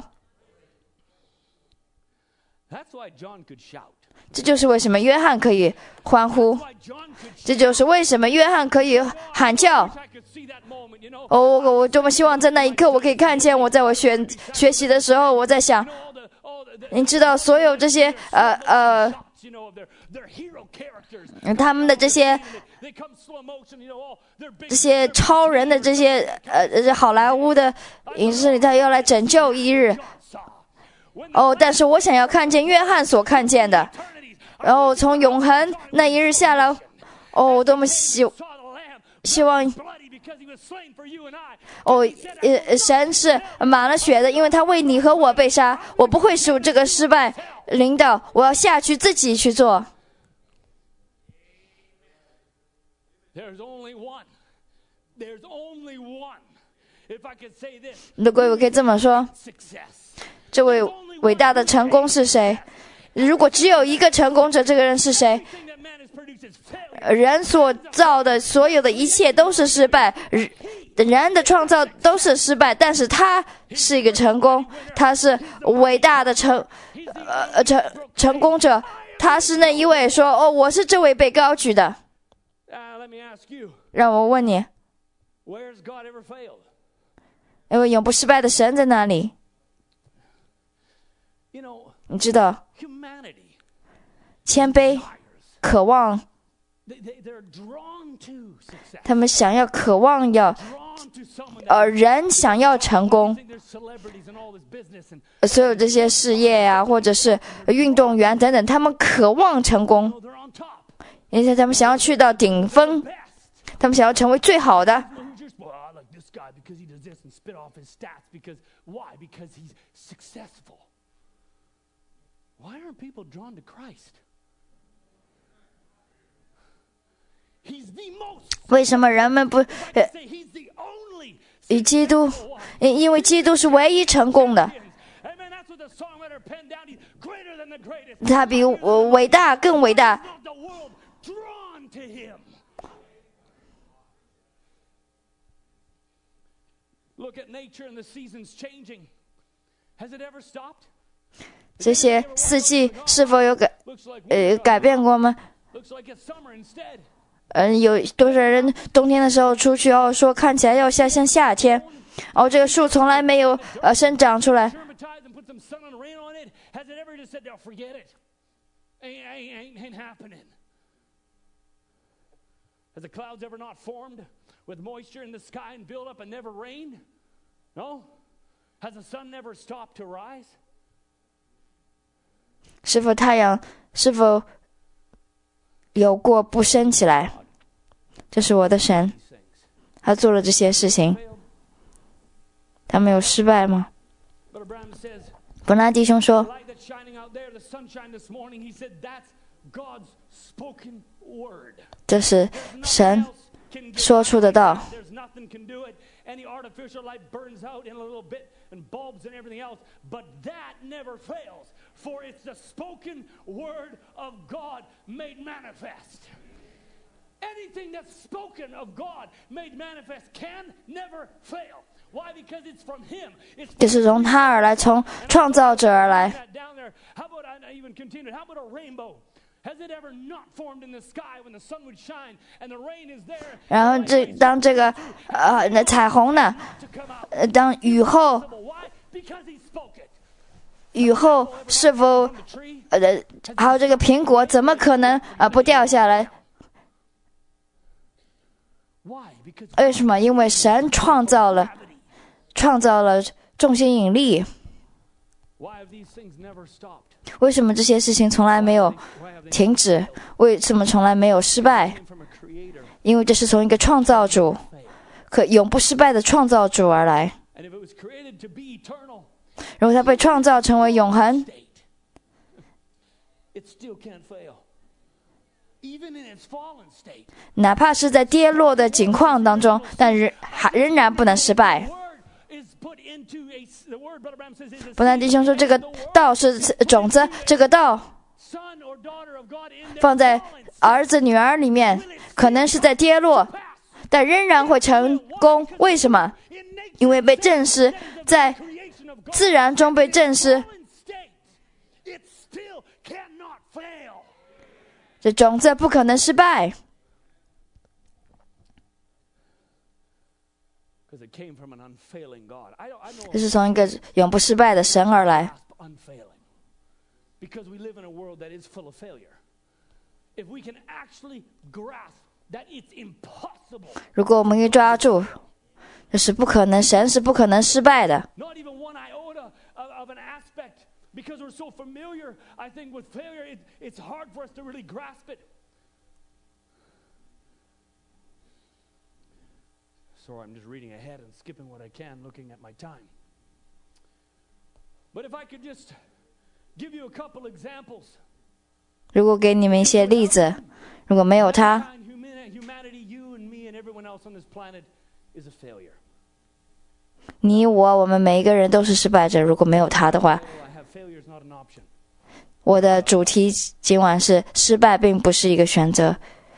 B: 这就是为什么约翰可以欢呼，这就是为什么约翰可以喊叫。哦，我我多么希望在那一刻我可以看见，我在我学学习的时候，我在想，你知道所有这些呃呃，他们的这些这些超人的这些呃好莱坞的影视里，他要来拯救一日。哦，但是我想要看见约翰所看见的，然后从永恒那一日下来，哦，我多么希希望，哦，呃，神是满了血的，因为他为你和我被杀，我不会使这个失败临到，我要下去自己去做。如果我可以这么说，这位伟大的成功是谁？如果只有一个成功者，这个人是谁？人所造的所有的一切都是失败，人的创造都是失败，但是他是一个成功，他是伟大的成呃成成功者，他是那一位说，哦，我是这位被高举的。让我问你，因为永不失败的神在哪里？你知道，谦卑、渴望，他们想要、渴望要，呃，人想要成功，所有这些事业啊，或者是运动员等等，他们渴望成功，而且他们想要去到顶峰，他们想要成为最好的。
C: Why aren't people drawn to Christ? He's the most.
B: 为什么人们不呃与基督？因为基督是唯一成功的，他比我伟大更伟大。
C: Look at nature and the seasons changing. Has it ever stopped?
B: 这些四季是否有改呃改变过吗？嗯、呃，有多少人冬天的时候出去哦，说看起来要像像夏天，哦，这个树从来没有呃生长出来。
C: Has the clouds ever not formed with moisture in the sky and built up and never rained? No? Has the sun never stopped to rise?
B: 是否太阳是否有过不升起来？这是我的神，他做了这些事情，他没有失败吗？本拉弟兄说，这是神说出的道。Any artificial light burns out in a little bit and bulbs and everything else, but that never fails, for it's the spoken word of God made manifest. Anything that's spoken of God made manifest can never fail. Why? Because it's from Him. It's 这是从他而来，从创造者而来。How about I even continue? How about a rainbow? Has it ever not formed in the sky when the sun would shine and the rain is there? 然后这当这个呃那彩虹呢，呃当雨后，雨后是否呃还有这个苹果怎么可能呃不掉下来？为什么？因为神创造了创造了重心引力。为什么这些事情从来没有停止？为什么从来没有失败？因为这是从一个创造主，可永不失败的创造主而来。如果他被创造成为永恒，
C: it still can't fail. Even in its fallen state.
B: 哪怕是在跌落的境况当中，但仍还仍然不能失败。伯南弟兄说，这个道是种子，这个道放在儿子女儿里面，可能是在跌落，但仍然会成功。为什么？因为被证实，在自然中被证实，这种子不可能失败。这是从一个永不失败的神而来。如果我们一抓住，这是不可能，神是不可能失败的。Because we're so familiar, I think, with failure, it, it's hard for us to really grasp it. Sorry, I'm just reading ahead and skipping what I can, looking at my time. But if I could just give you a couple examples. 如果给你们一些例子，如果没有他， humanity, you and me and everyone else on this planet is a failure. 你我我们每一个人都是失败者。如果没有他的话，我的主题今晚是失败并不是一个选择。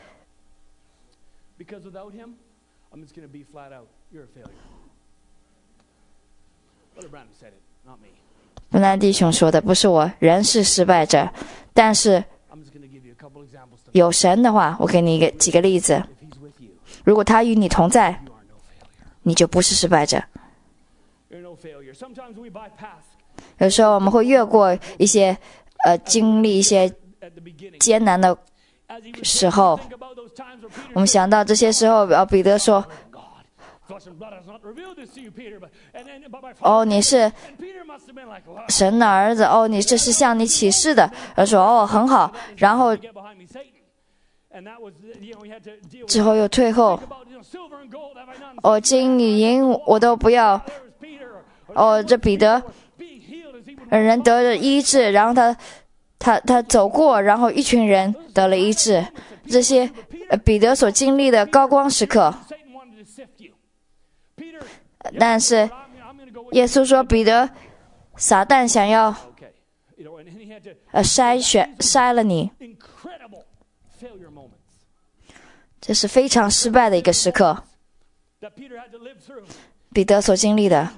B: 布兰弟兄说的不是我，人是失败者，但是有神的话，我给你一个几个例子。如果他与你同在，你就不是失败者。有时候我们会越过一些呃经历一些艰难的时候，我们想到这些时候，呃，彼得说：“哦，你是神的儿子，哦，你这是向你启示的。”他说：“哦，很好。”然后之后又退后，哦，金银我都不要。哦，这彼得人得了医治，然后他他他走过，然后一群人得了医治。这些呃彼得所经历的高光时刻，但是耶稣说，彼得，撒旦想要呃筛选筛了你，这是非常失败的一个时刻，彼得所经历的。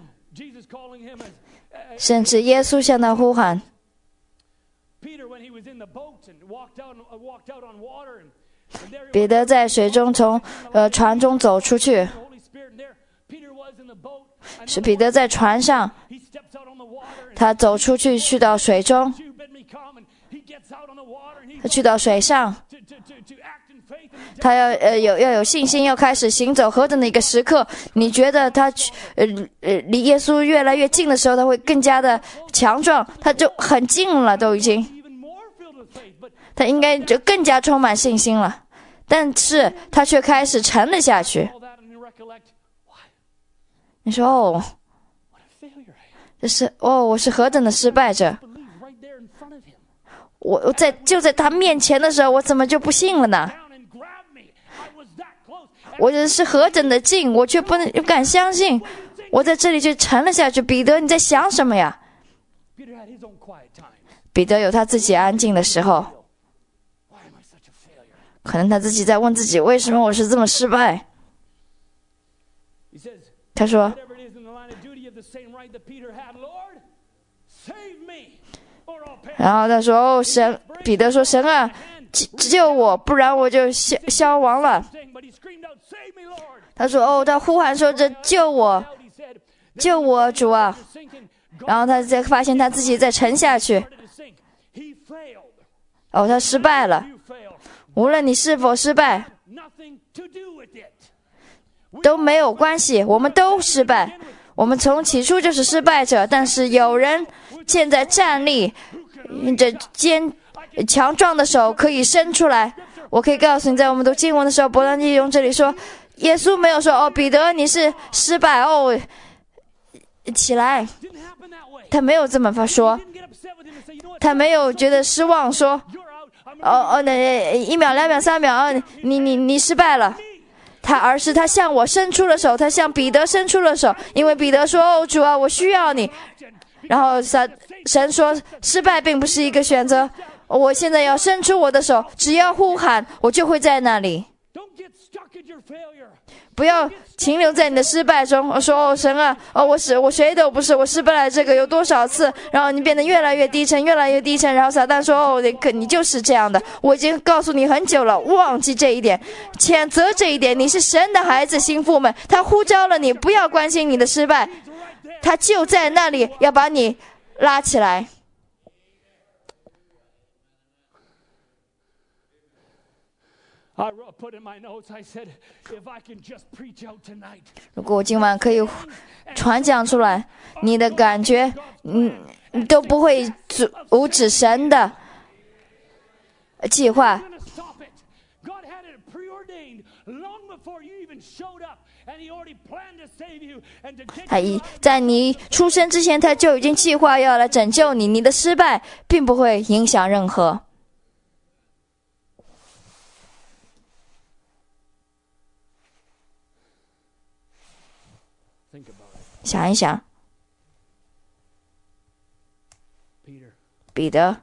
B: 甚至耶稣向他呼喊，彼得在水中从呃船中走出去，是彼得在船上，他走出去去到水中，他去到水上，他要呃有要有信心，要开始行走。何等的一个时刻！你觉得他呃呃离耶稣越来越近的时候，他会更加的强壮，他就很近了，都已经，他应该就更加充满信心了。但是他却开始沉了下去。你说哦，这是哦，我是何等的失败者！我我在就在他面前的时候，我怎么就不信了呢？我这是何等的近，我却不能不敢相信，我在这里就沉了下去。彼得，你在想什么呀？彼得有他自己安静的时候，可能他自己在问自己，为什么我是这么失败？他说，然后他说，哦，神，彼得说，神啊，救我，不然我就消消亡了。他说，哦，他呼喊说，这救我，救我，主啊！然后他才发现他自己在沉下去。哦，他失败了。无论你是否失败，都没有关系，我们都失败。我们从起初就是失败者，但是有人现在站立，这坚强壮的手可以伸出来。我可以告诉你，在我们读经文的时候，伯兰弟兄这里说，耶稣没有说，哦，彼得你是失败，哦， 起来。他没有这么说，他没有觉得失望说，哦哦，那一秒两秒三秒，哦，你你你失败了。他而是他向我伸出了手，他向彼得伸出了手，因为彼得说，哦主啊，我需要你。然后神说，失败并不是一个选择，我现在要伸出我的手，只要呼喊，我就会在那里。不要停留在你的失败中，我说哦神啊，哦我是我谁都不是，我失败了这个有多少次，然后你变得越来越低沉，越来越低沉，然后撒旦说哦你你就是这样的，我已经告诉你很久了，忘记这一点，谴责这一点，你是神的孩子，心腹们，他呼召了你，不要关心你的失败，他就在那里要把你拉起来。如果我今晚可以传讲出来，你的感觉，嗯，都不会阻止神的计划。他已在你出生之前，他就已经计划要来拯救你，你的失败并不会影响任何。想一想，彼得，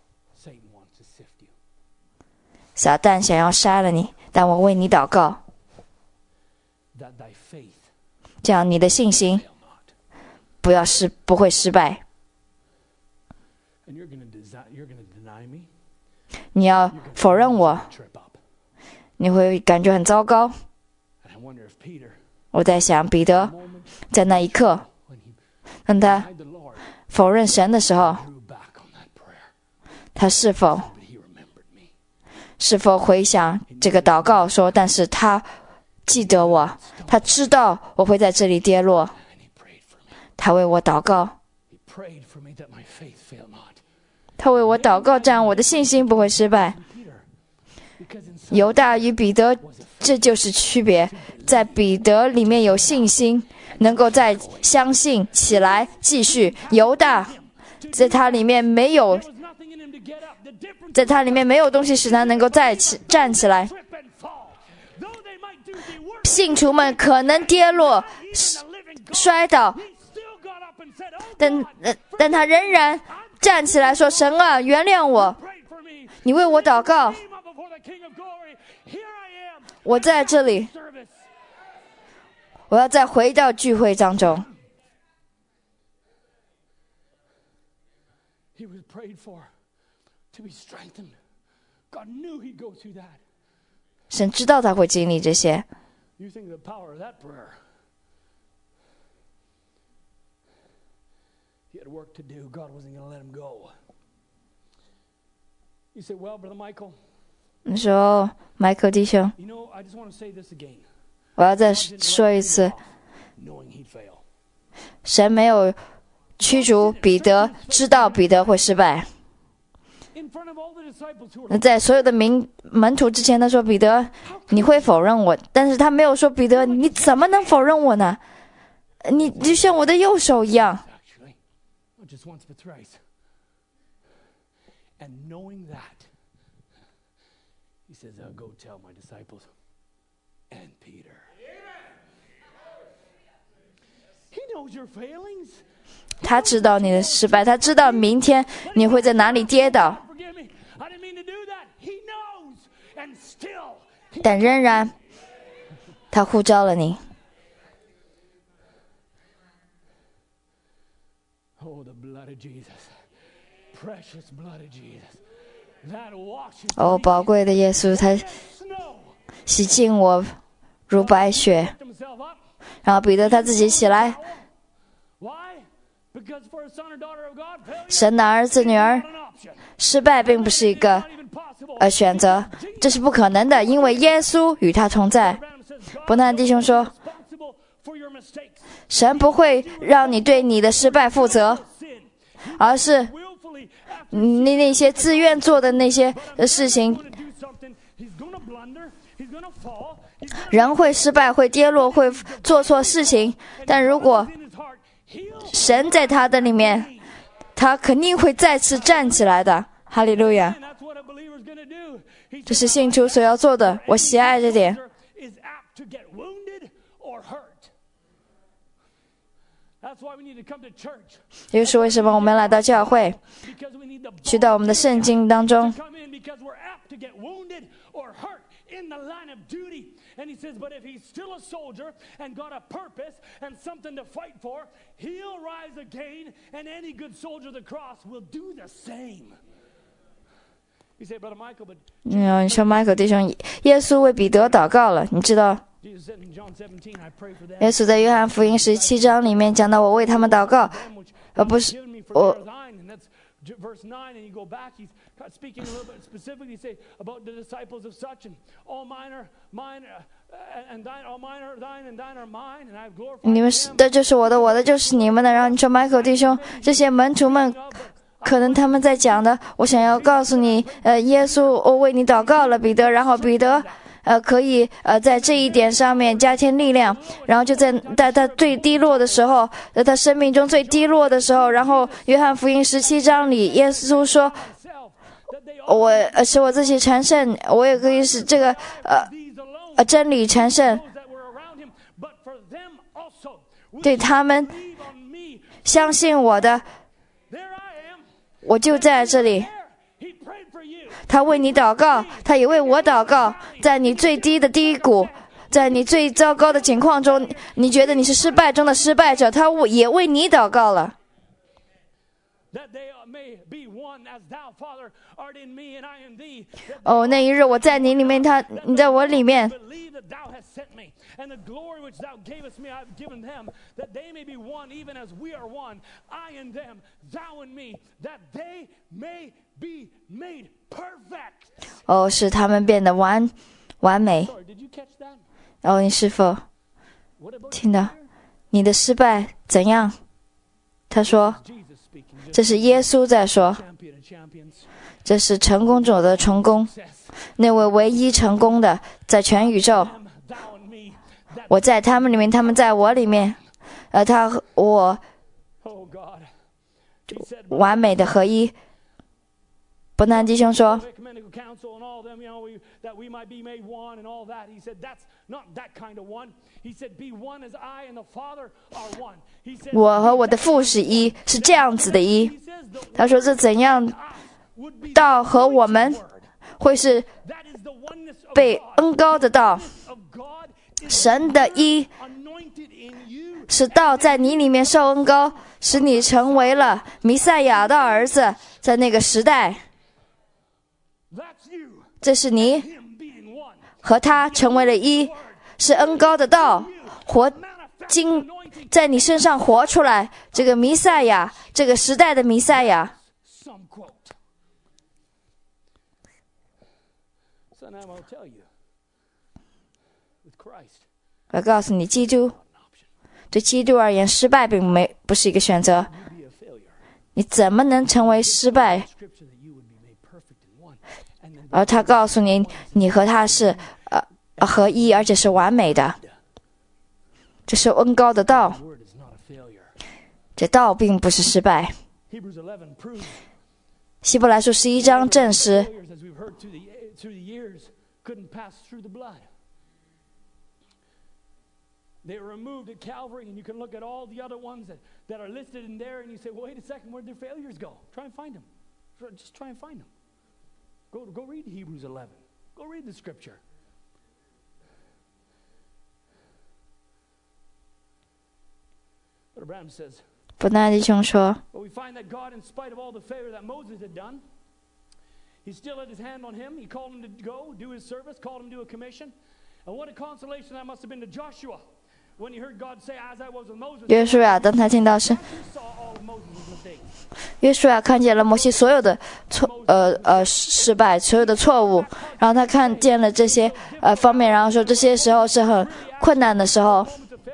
B: 撒旦想要杀了你，但我为你祷告，这样你的信心不要失不会失败。你要否认我，你会感觉很糟糕。我在想，彼得在那一刻，当他否认神的时候，他是否是否回想这个祷告说，但是他记得我，他知道我会在这里跌落，他为我祷告，他为我祷告，这样我的信心不会失败。犹大与彼得，这就是区别，在彼得里面有信心，能够再相信起来继续。犹大在他里面没有，在他里面没有东西使他能够再起站起来。信徒们可能跌落摔倒，但但他仍然站起来说，神啊，原谅我，你为我祷告，我在这里，我要再回到聚会当中。神知道他会经历这些。你说，迈克弟兄，我要再说一次，神没有驱逐彼得，知道彼得会失败。在所有的民门徒之前，他说，彼得，你会否认我，但是他没有说，彼得，你怎么能否认我呢？你就像我的右手一样。他知道你的失败，他知道明天你会在哪里跌倒，但仍然他呼召了你。哦，宝贵的耶稣，他洗净我如白雪。然后彼得他自己起来，神的儿子女儿，失败并不是一个呃选择，这是不可能的，因为耶稣与他同在。伯南弟兄说，神不会让你对你的失败负责，而是你那些自愿做的那些事情。人会失败，会跌落，会做错事情，但如果神在他的里面，他肯定会再次站起来的。哈利路亚！这是信徒所要做的，我喜爱这点。这就是为什么我们来到教会，去到我们的圣经当中。And he says, but if he's still a soldier and got a purpose and something to fight for, he'll rise again, and any good soldier of the cross will do the same. You say, Brother Michael, but 你说 Michael 弟兄，耶稣为彼得祷告了，你知道？耶稣在约翰福音十七章里面讲到，我为他们祷告，而不是我。Verse nine, and you go back, he's speaking a little bit specifically, say about the disciples of such, and all mine are mine, uh, and thine, all mine are thine, and thine are mine, and I've glorified them. 你们的就是我的，我的就是你们的。然后你说 ，Michael 弟兄，这些门徒们，可能他们在讲的，我想要告诉你，呃，耶稣，我为你祷告了，彼得，然后彼得。呃，可以呃，在这一点上面加添力量，然后就在在他最低落的时候，在他生命中最低落的时候，然后约翰福音十七章里，耶稣说：“我呃使我自己成圣，我也可以使这个呃呃真理成圣。”对他们相信我的，我就在这里。他为你祷告，他也为我祷告。在你最低的低谷，在你最糟糕的情况中，你觉得你是失败中的失败者，他也为你祷告了。哦，那一日我在你里面，他你在我里面。And the glory which thou gavest me, I've given them, that they may be one, even as we are one, I and them, thou and me, that they may be made perfect. 哦，使他们变得完完美。哦，你是否听到你的失败怎样？他说，这是耶稣在说，这是成功者的成功，那位唯一成功的，在全宇宙。我在他们里面，他们在我里面，呃，他和我完美的合一。伯南弟兄说，我和我的父是一，是这样子的一。他说这怎样道和我们会是被恩膏的道。神的一使道在你里面受恩膏，使你成为了弥赛亚的儿子。在那个时代，这是你和他成为了一，是恩膏的道活经在你身上活出来。这个弥赛亚，这个时代的弥赛亚。我告诉你，基督对基督而言，失败并没不是一个选择。你怎么能成为失败？而他告诉你，你和他是呃合一，而且是完美的。这是恩膏的道，这道并不是失败。希伯来书十一章证实。They were removed at Calvary, and you can look at all the other ones that, that are listed in there, and you say, well, wait a second, where'd their failures go? Try and find them. Just try and find them. Go, go read Hebrews eleven. Go read the scripture. Brother Branham says, 伯南弟兄说
C: but we find that God, in spite of all the failure that Moses had done, he still had his hand on him. He called him to go, do his service, called him to a commission. And what a consolation that must have been to Joshua.
B: 约书亚当他听到是约书亚看见了摩西所有的错呃呃失败，所有的错误，然后他看见了这些呃方面，然后说这些时候是很困难的时候。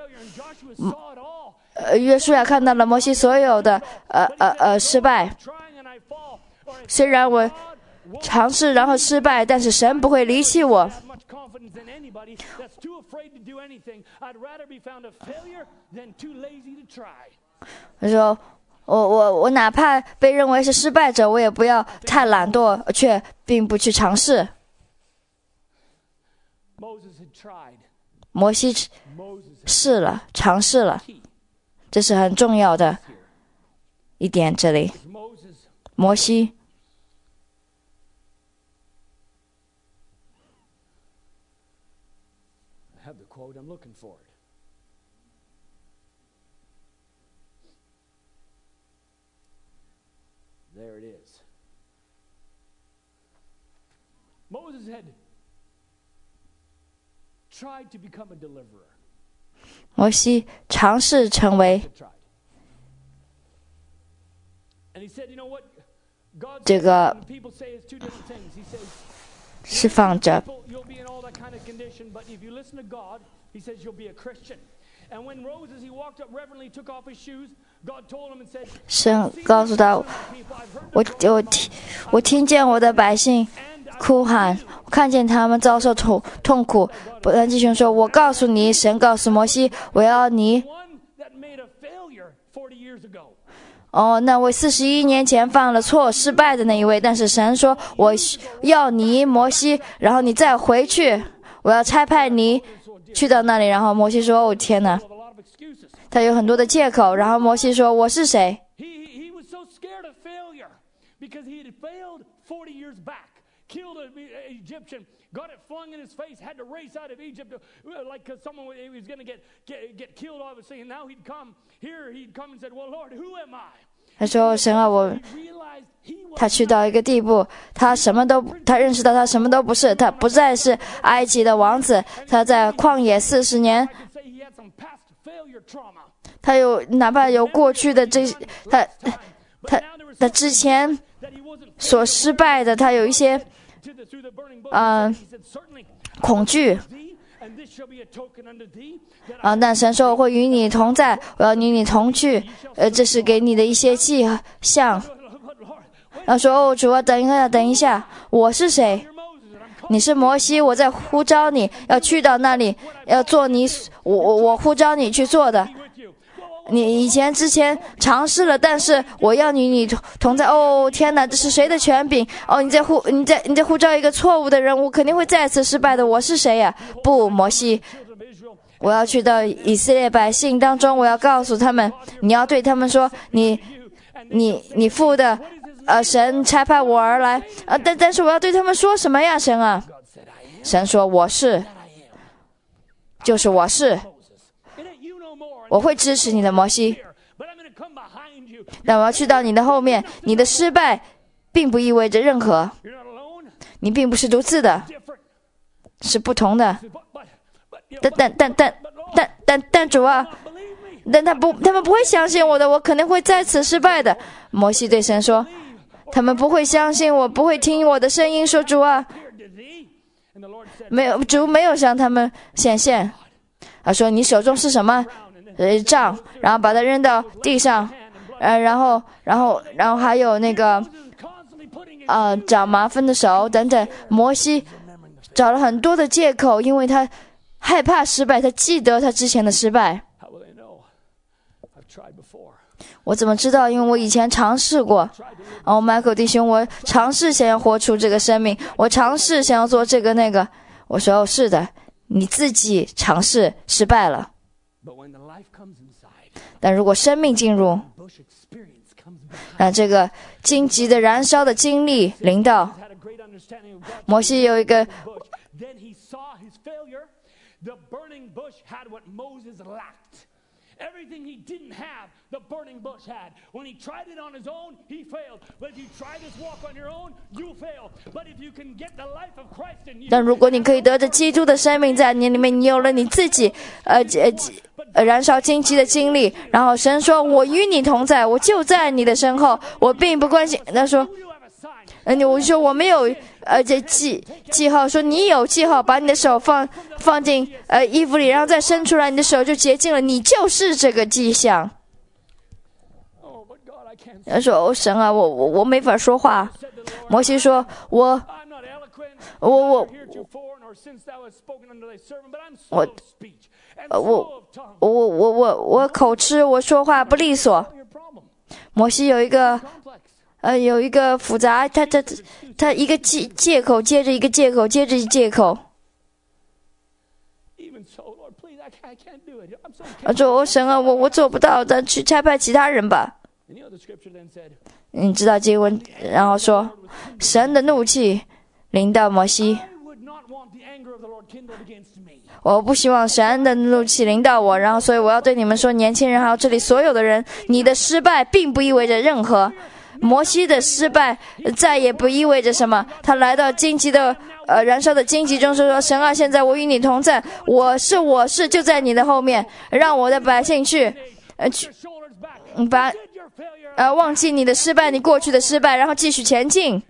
B: 呃，约书亚看到了摩西所有的呃呃呃失败，虽然我尝试然后失败，但是神不会离弃我。 他说我我我哪怕被认为是失败者，我也不要太懒惰，却并不去尝试。摩西试了，尝试了，这是很重要的一点。这里，摩西
C: There it is. Moses had tried to become a deliverer.
B: 摩西尝试成为
C: And he said, you know what? God
B: 这个
C: people say it's two different things. He says,
B: 释放者。
C: you'll be in all that kind of condition, but if you listen to God, he says you'll be a Christian. And when Moses, he walked up reverently, took off his shoes, God told him and said,
B: 神告诉他，我我听我听见我的百姓哭喊，我看见他们遭受痛痛苦。伯兰继续说，我告诉你，神告诉摩西，我要你。哦，那位四十一年前犯了错、失败的那一位，但是神说，我要你摩西，然后你再回去，我要差派你去到那里。然后摩西说，哦天哪，他有很多的借口。然后摩西说，我是谁？
C: Killed an Egyptian, got it flung in his face, had to race out of Egypt like someone he was going to get, get get killed, obviously. And now he'd come here, he'd come and said, "Well, Lord, who am I?"
B: 他说：“神啊，我……他去到一个地步，他什么都，他认识到他什么都不是，他不再是埃及的王子，他在旷野四十年，他有哪怕有过去的这，他他他之前所失败的，他有一些。” 嗯、呃，恐惧啊！但神说我会与你同在，我要与你同去。呃，这是给你的一些迹象。然后说：“哦，主啊，等一下，等一下，我是谁？你是摩西，我在呼召你，要去到那里，要做你我我我呼召你去做的。” 你以前之前尝试了，但是我要你你同在。哦天哪，这是谁的权柄？哦，你在呼你在你在呼召一个错误的人物，肯定会再次失败的。我是谁呀？不，摩西，我要去到以色列百姓当中，我要告诉他们，你要对他们说，你你你父的呃神差派我而来啊，但但是我要对他们说什么呀？神啊，神说我是，就是我是。 我会支持你的，摩西，但我要去到你的后面。你的失败并不意味着任何，你并不是独自的，是不同的。但但但但但但但主啊，但他不，他们不会相信我的，我肯定会再次失败的。摩西对神说，他们不会相信我，不会听我的声音。说主啊，没有主没有向他们显现。他说你手中是什么？ 呃，杖，然后把它扔到地上，呃，然后，然后，然后还有那个，呃，找麻烦的手等等。摩西找了很多的借口，因为他害怕失败，他记得他之前的失败。我怎么知道？因为我以前尝试过。哦，迈克弟兄，我尝试想要活出这个生命，我尝试想要做这个那个。我说，哦，是的，你自己尝试失败了。 但如果生命进入，让这个荆棘的燃烧的经历临到，摩西有一个，Everything he didn't have, the burning bush had. When he tried it on his own, he failed. But if you try this walk on your own, you fail. But if you can get the life of Christ in you, 但如果你可以得着基督的生命在你里面，你有了你自己呃呃燃烧荆棘的经历，然后神说：“我与你同在，我就在你的身后，我并不关心。”他说：“呃，你我就说我没有呃这记记号，说你有记号，把你的手放放进呃衣服里，然后再伸出来，你的手就洁净了，你就是这个迹象。”他说：“哦，神啊，我我我没法说话。”摩西说：“我我我
C: heretofore, nor since thou hast spoken unto thy servant, but I'm
B: 我
C: slow of speech and
B: 呃
C: slow
B: 我
C: of tongue.
B: 我我我我口吃，我说话不利索。
C: Your problem.
B: 摩西有一个
C: Complex.
B: 呃有一个复杂，他他他一个借借口接着一个借口接着一借口。
C: Even so, Lord, please, I can't, I can't do it. I'm so
B: 他说：“我神啊，我我做不到，咱去差派其他人吧。”
C: And you know, the scripture then said,
B: 你知道经文，然后说，神的怒气临到摩西。
C: I would not want the anger of the Lord kindled against me.
B: 我不希望神的怒气临到我，然后所以我要对你们说，年轻人还有这里所有的人，你的失败并不意味着任何。摩西的失败再也不意味着什么。他来到荆棘的呃燃烧的荆棘中说：“神啊，现在我与你同在，我是我是就在你的后面，让我的百姓去呃去把呃忘记你的失败，你过去的失败，然后继续前进。”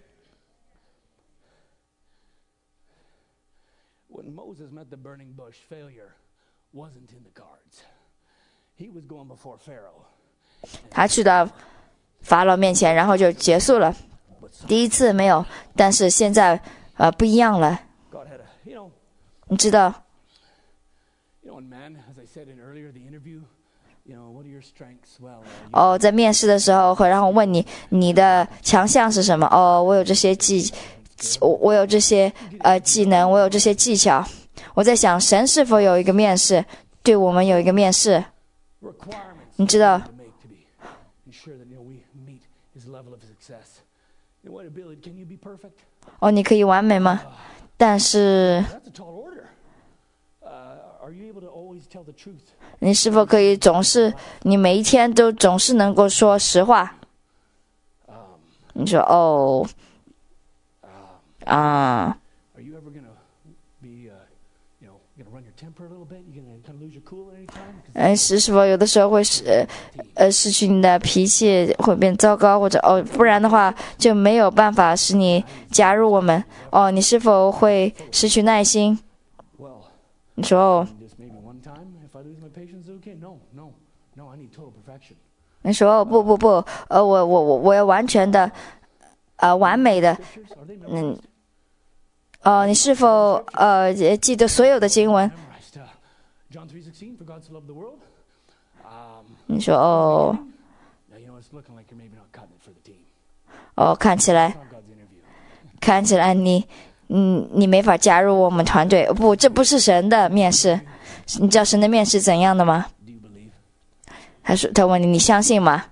C: When Moses met the burning bush, failure wasn't in the cards. He was going before Pharaoh.
B: 他去到法老面前，然后就结束了。第一次没有，但是现在呃不一样了。
C: God had a, you know,
B: 你知道，
C: you know, and man, as I said in earlier the interview, you know, what are your strengths? Well, uh, you
B: 哦，在面试的时候会，然后问你你的强项是什么？哦，我有这些技，我我有这些呃技能，我有这些技巧。我在想，神是否有一个面试，对我们有一个面试？
C: requirements
B: 你知道，
C: to make to be ensure that you know we meet his level of success. You know what ability? Can you be perfect?
B: 哦，你可以完美吗？但是
C: That's a tall order. Uh, are you able to always tell the truth?
B: 你是否可以总是，你每一天都总是能够说实话？
C: Um,
B: 你说哦，
C: uh,
B: 啊。
C: are you ever gonna be, uh, you know, gonna run your temper a little bit? You gonna kind of lose your cool at any time? 'Cause
B: 呃，是是否有的时候会失呃呃失去你的脾气，会变糟糕，或者哦，不然的话就没有办法使你加入我们。哦，你是否会失去耐心？
C: well,
B: 你说哦，
C: just maybe one time if I lose my patience, okay? No, no, no. I need total perfection.
B: 你说哦，不不不，呃，我我我我要完全的，呃，完美的，
C: Scriptures, are they
B: 嗯
C: memorized?
B: 哦，你是否呃记得所有的经文？
C: Memorized. Uh, John three sixteen. For God so loved the world. Um,
B: 你说哦
C: now you know it's looking like you're maybe not cutting it for the team.
B: 哦，看起来
C: It's not God's interview.
B: 看起来你嗯你没法加入我们团队。不，这不是神的面试。你知道神的面试怎样的吗？
C: Do you believe?
B: 他说：“他问你，你相信吗？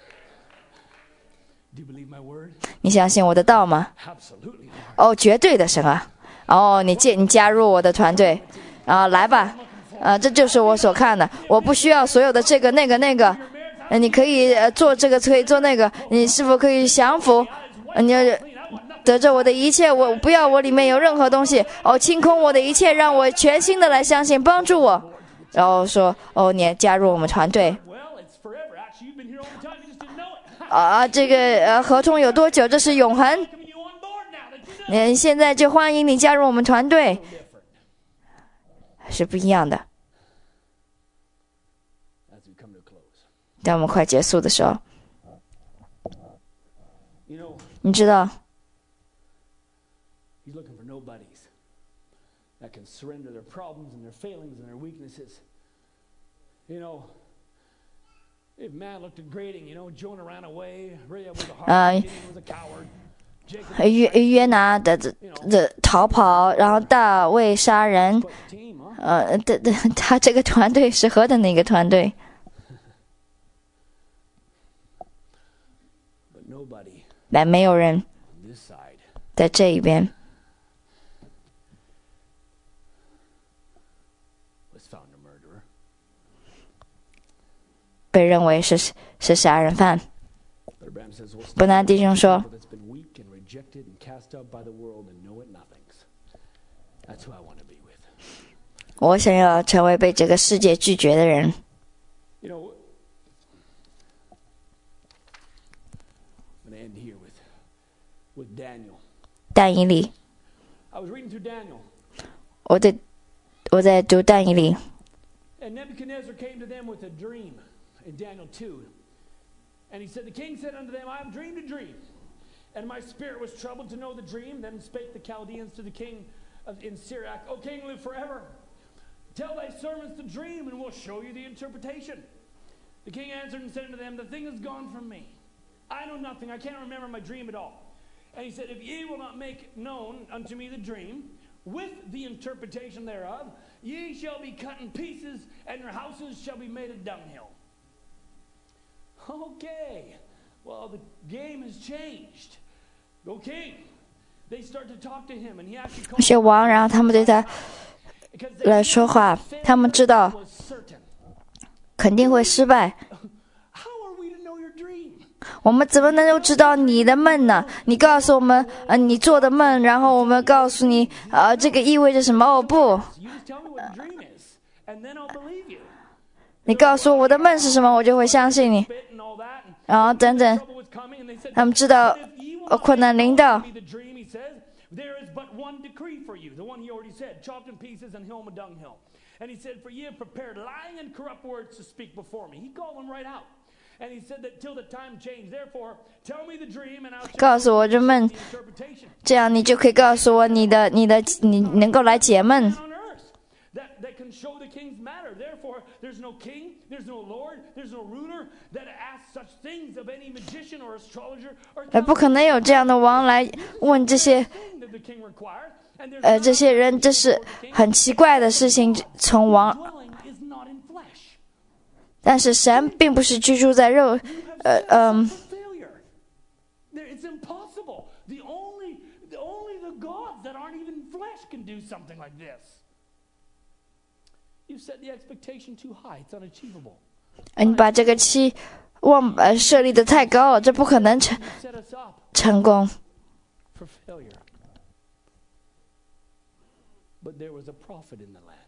C: Do you believe my word?
B: 你相信我的道吗？”
C: Absolutely.
B: 哦，绝对的，神啊！哦，你进，你加入我的团队，啊，来吧，啊，这就是我所看的。我不需要所有的这个、那个、那个，呃你可以呃做这个，可以做那个。你是否可以降服？呃你要得着我的一切，我不要我里面有任何东西。哦，清空我的一切，让我全心的来相信，帮助我。然后说，哦，你加入我们团队。
C: Well, it's forever. Actually, you've been here all the time. You just didn't know it.
B: 啊，这个呃合同有多久？这是永恒。
C: Coming you on board now that you know.
B: 你现在就欢迎你加入我们团队，
C: Different.
B: 是不一样的。
C: As we come to a close,
B: 当我们快结束的时候，
C: you know
B: 你知道，
C: he's looking for nobodies that can surrender their problems and their failings and their weaknesses. You know, if man looked at grading, you know, Jonah ran away, Rahab was a hard,
B: Uh,
C: Gideon was a coward, Jacob
B: 约约拿的的的逃跑，然后大卫杀人，
C: was a team, huh?
B: 呃，的的，他这个团队是何等的一个团队？
C: But nobody
B: 但没有人
C: on this side
B: 在这一边
C: was found a murderer.
B: 被认为是是杀人犯。
C: But Abraham says, well,
B: 伯南弟兄说
C: people that's been weak and rejected and cast out by the world and know it nothings. That's who I want to be with.
B: 我想要成为被这个世界拒绝的人。
C: You know, I'm going to end here with, with Daniel.
B: 但以理，
C: I was reading through Daniel,
B: 我在我在读但以理，
C: and Nebuchadnezzar came to them with a dream in Daniel two. And he said, the king said unto them, I have dreamed a dream. And my spirit was troubled to know the dream. Then spake the Chaldeans to the king of, in Syriac, O king, live forever. Tell thy servants the dream, and we'll show you the interpretation. The king answered and said unto them, the thing is gone from me. I know nothing. I can't remember my dream at all. And he said, if ye will not make known unto me the dream, with the interpretation thereof, ye shall be cut in pieces, and your houses shall be made a dunghill. Okay. Well, the game has changed. Go king. They start to talk to him, and he actually
B: 那些王，然后他们对他来说话，他们知道肯定会失败。我们怎么能够知道你的梦呢？你告诉我们，呃，你做的梦，然后我们告诉你，呃，这个意味着什么？哦不，你告诉我我的梦是什么，我就会相信你。然后等等，他们知道，呃，困难临到。
C: There is but one decree for you, the one he already said, chopped in pieces and hewn a dunghill. And he said, for ye have prepared lying and corrupt words to speak before me. He called them right out. And he said that till the time change, therefore, tell me the dream and I'll
B: 告诉我这梦，这样你就可以告诉我你的、你的、你能够来解梦。
C: That, that can show the king's matter. Therefore, there's no king, there's no lord, there's no ruler that asks such things of any magician or astrologer or
B: 不可能有这样的王来问这些，呃，这些人，这是很奇怪的事情。从王，但是神并不是居住在肉，呃，嗯。
C: It's impossible. The only, the only the gods that aren't even flesh can do something like this. You set the expectation too high. It's unachievable.
B: 你把这个期望呃设立的太高了，这不可能成成功。
C: For failure. But there was a prophet in the land.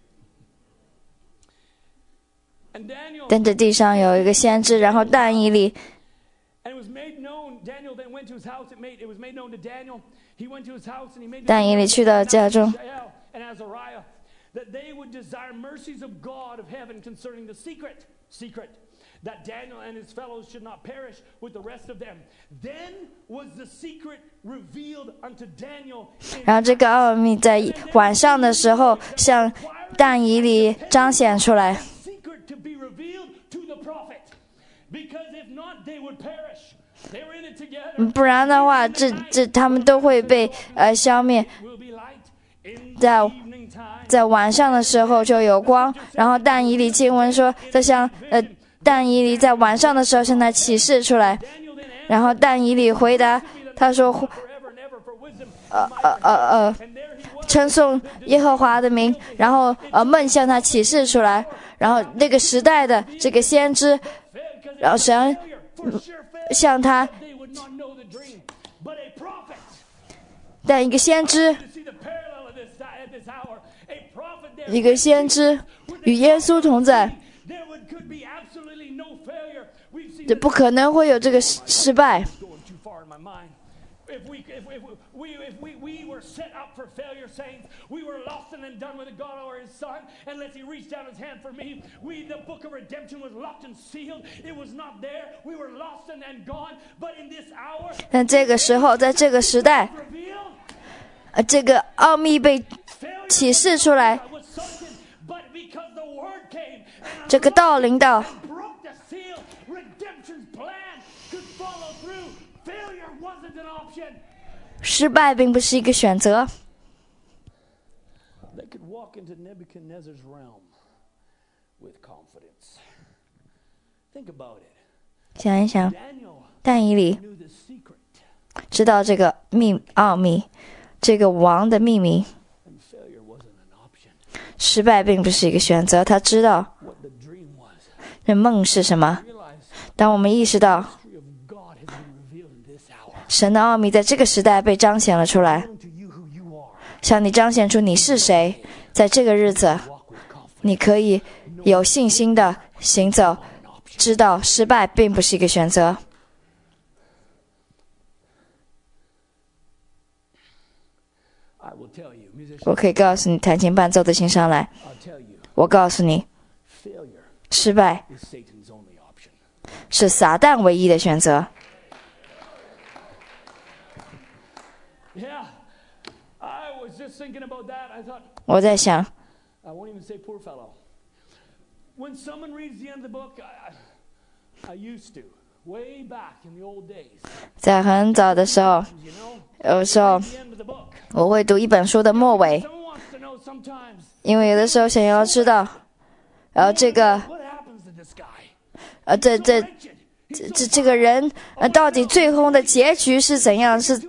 C: And Daniel.
B: 但这地上有一个先知，然后但以理。
C: And it was made known. Daniel then went to his house. It made it was made known to Daniel. He went to his house and he made.
B: 但以理去到家中。
C: And Azariah, that they would desire mercies of God of heaven concerning the secret, secret, that Daniel and his fellows should not perish with the rest of them. Then was the secret revealed unto Daniel.
B: 然后这个奥秘在晚上的时候向但以理彰显出来。
C: Secret to be revealed to the prophet, because if not, they would perish. They were in it together.
B: 不然的话，这这他们都会被呃消灭。在在晚上的时候就有光，然后但以理经文说，就像呃但以理在晚上的时候向他启示出来，然后但以理回答他说，呃呃呃呃，称颂耶和华的名，然后呃梦向他启示出来，然后那个时代的这个先知，然后神向他，但一个先知。一个先知与耶稣同在，这不可能会有这个失败。但这个时候，在这个时代，呃，这个奥秘被启示出来。这个道临到，失败并不是一个选择。想一想，但以理知道这个秘奥秘，这个王的秘密。失败并不是一个选择，他知道这梦是什么。当我们意识到神的奥秘在这个时代被彰显了出来，向你彰显出你是谁，在这个日子你可以有信心的行走，知道失败并不是一个选择。我可以告诉你，弹琴伴奏的请上来。我告诉你，失败是撒旦唯一的选择。
C: Yeah, I was just thinking about that. I thought,
B: 我在想，
C: I won't even say poor fellow. When someone reads the end of the book, I, I used to, way back in the old days.
B: 在很早的时候，
C: You know,
B: 有时候
C: the end of the book.
B: 我会读一本书的末尾，
C: Someone wants to know sometimes,
B: 因为有的时候想要知道，然后这个
C: what happens to this guy?
B: 呃，这这
C: Wretched.
B: 这这这个人呃，到底最后的结局是怎样？是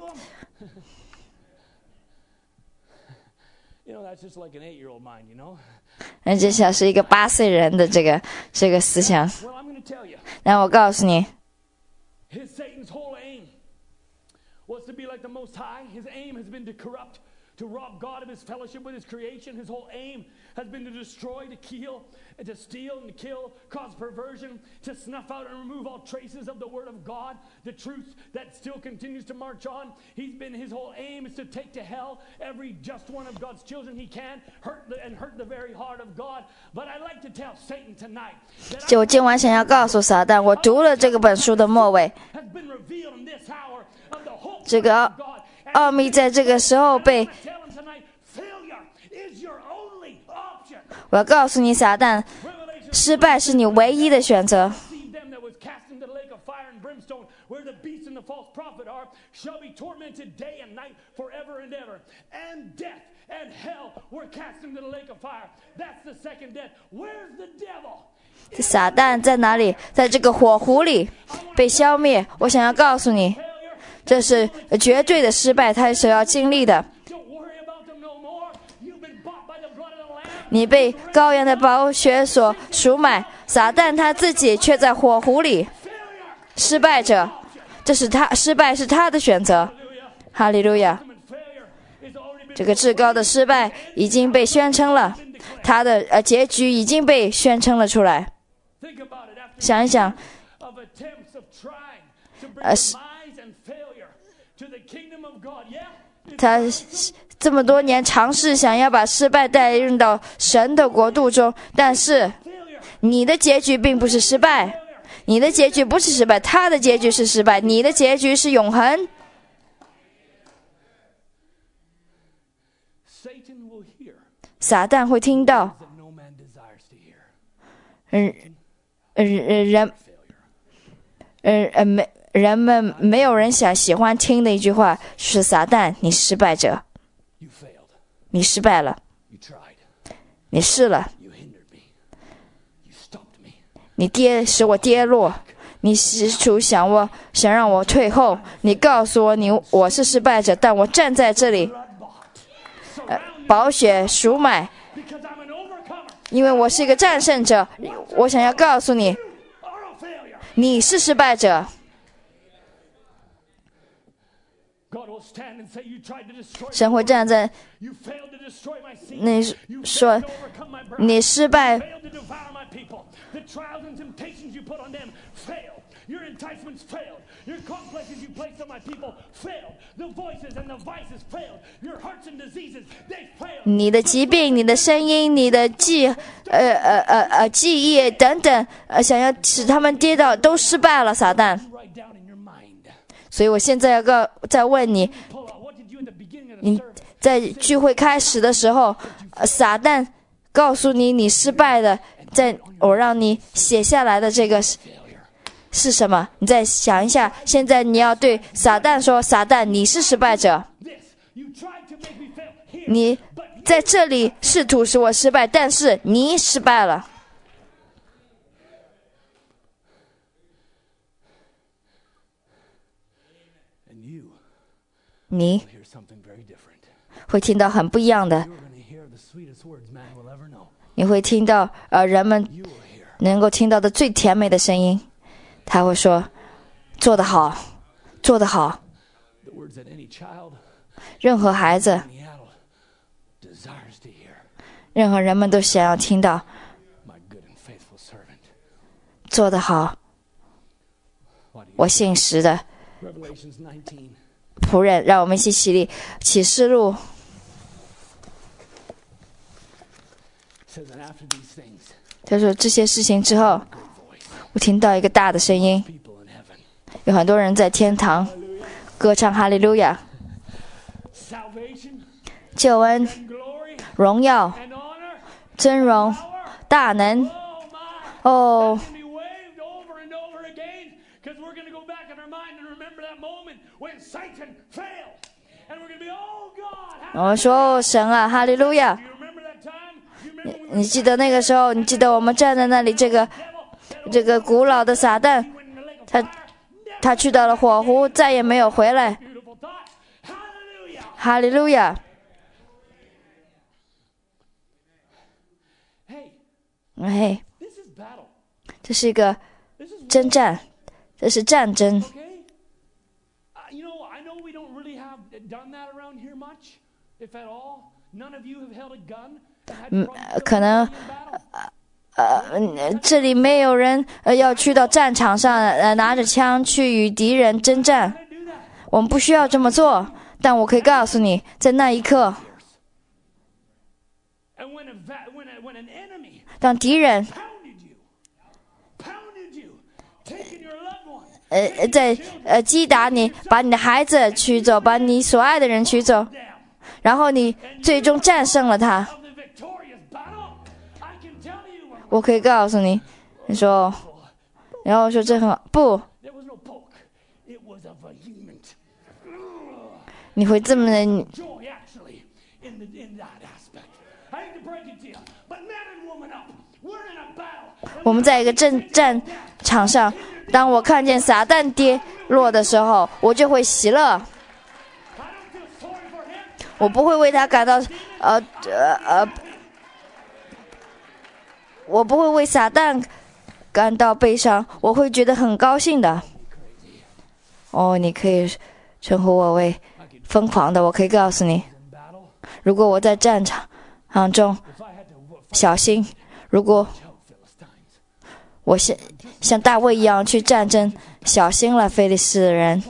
C: You know, that's just like an eight-year-old mind, you know?
B: 那就像是一个八岁人的这个这个思想。
C: Well, I'm going to tell you,
B: 那我告诉你，
C: his Satan's whole aim was to be like the Most High. His aim has been to corrupt, to rob God of his fellowship with his creation. His whole aim has been to destroy, to kill, and to steal and to kill, cause perversion, to snuff out and remove all traces of the Word of God, the truth that still continues to march on. He's been, his whole aim is to take to hell every just one of God's children he can, hurt the, and hurt the very heart of God. But I'd like to tell Satan tonight that
B: 就我今晚想要告诉撒旦，我读了这个本书的末尾，
C: has been revealed in this hour of the whole
B: 这个
C: plan
B: 奥
C: of God.
B: 奥秘在这个时候被
C: Tell him tonight, failure is your only option.
B: 我要告诉你，撒旦，
C: Revelation
B: 失败是你唯一的选择。
C: see them that was cast into the lake of fire and brimstone, where the beast and the false prophet are, shall be tormented day and night forever and ever. And death and hell were cast into the lake of fire. That's the second death. Where's the devil?
B: 撒旦在哪里？在这个火湖里被消灭。我想要告诉你，
C: Failure.
B: 这是绝对的失败，他所要经历的。
C: Don't worry about them no more. You've been bought by the blood of the Lamb.
B: 你被羔羊的宝血所赎买，撒旦他自己却在火湖里。
C: Failure.
B: 失败者，这是他失败是他的选择。
C: Hallelujah.
B: 哈利路亚！
C: Ultimate failure is already been
B: 这个至高的失败已经被宣称了，他的呃结局已经被宣称了出来。
C: Think about it. After
B: 想一想，
C: of attempts of trying to bring
B: 呃，
C: demise and failure to the kingdom of God. Yeah. It's
B: 他这么多年尝试想要把失败带入到神的国度中，但是
C: failure.
B: 你的结局并不是失败，你的结局不是失败，他的结局是失败，你的结局是永恒。
C: Satan will hear
B: 撒旦会听到，
C: that no man desires to hear.
B: 嗯，呃呃人
C: Failure.
B: 呃呃没人们没有人想喜欢听的一句话是撒旦，你失败者，
C: You failed.
B: 你失败了，
C: You tried.
B: 你试了，
C: You hindered me. You stopped me.
B: 你跌使我跌落，你试图想我想让我退后，你告诉我你我是失败者，但我站在这里，
C: Blood bought.
B: 呃
C: Surround you
B: 宝血赎买，
C: because I'm an overcomer.
B: 因为我是一个战胜者。我想要告诉你，
C: You are a failure.
B: 你是失败者。
C: God will stand and say, You tried to destroy
B: 神会
C: my
B: 站在
C: You failed to destroy my seed.
B: 那
C: You
B: 说
C: failed to overcome my bride.
B: 你失败
C: You failed to devour my people. The trials and temptations you put on them failed. Your enticements failed. Your complexes you placed on my people failed. The voices and the vices failed. Your hurts and diseases, they failed.
B: 你的疾病、你的声音、你的记呃呃呃呃记忆等等，呃，想要使他们跌倒，都失败了，撒旦。
C: You write down in your mind.
B: 所以我现在要告再问你，
C: Pull out. What did you in the beginning of the
B: 你
C: service?
B: 在聚会开始的时候，呃撒旦告诉你你失败的，在我让你写下来的这个是
C: Failure.
B: 是什么？你再想一下，现在你要对撒旦说：撒旦，你是失败者，
C: This. You tried to make me fail here.
B: 你
C: But
B: 在这里试图使我失败，但是你失败了。
C: and you
B: 你
C: hear something very different.
B: 会听到很不一样的，
C: You're going to hear the sweetest words man will ever know.
B: 你会听到呃人们
C: You will hear
B: 能够听到的最甜美的声音。他会说：做得好，做得好。
C: the words that any child,
B: 任何孩子，
C: any adult desires to hear.
B: 任何人们都想要听到
C: My good and faithful servant.
B: 做得好，
C: What do you
B: 我信实的
C: Revelations nineteen.
B: 仆人。让我们一起起立，启示录
C: says, and after these things,
B: 他说这些事情之后，
C: great voice,
B: 我听到一个大的声音，
C: people in heaven.
B: 有很多人在天堂歌唱哈利路亚。 救恩、荣耀、尊荣、大能。哦，我说神啊，哈利路亚！你, 你记得那个时候？你记得我们站在那里，这个这个古老的撒旦，他他去到了火湖，再也没有回来。哈利路亚！嘿，这是一个征战，这是战争。嗯，可能呃这里没有人呃要去到战场上呃拿着枪去与敌人征战，我们不需要这么做。但我可以告诉你，在那一刻，当敌人呃在呃击打你，把你的孩子取走，把你所爱的人取走，然后你最终战胜了他，我可以告诉你，你说，然后说这很好，不，你会这么的。我们在一个战战场上，当我看见撒旦跌落的时候，我就会喜乐。我不会为他感到呃呃呃，我不会为撒旦感到悲伤，我会觉得很高兴的。哦，你可以称呼我为疯狂的，我可以告诉你，如果我在战场中小心，如果我像像大卫一样去战争，小心了非利士的人。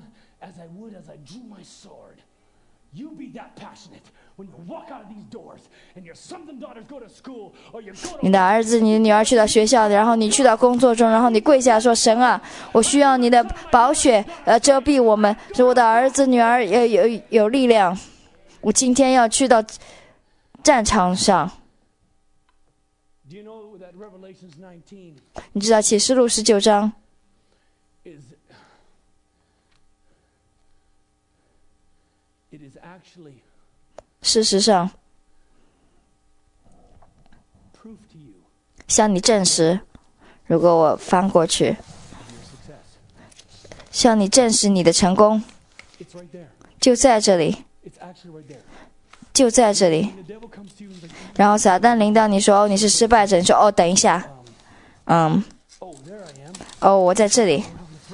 B: 你的儿子、你的女儿去到学校，然后你去到工作中，然后你跪下说：“神啊，我需要你的宝血，呃，遮蔽我们，使我的儿子、女儿有有有力量。我今天要去到战场上。”你知道启示录十九章事实上向你证实，如果我翻过去，向你证实你的成功，就在这里，就在这里。然后撒旦临到你说：“哦，你是失败者。”你说：“哦，等一下，嗯，哦，我在这里。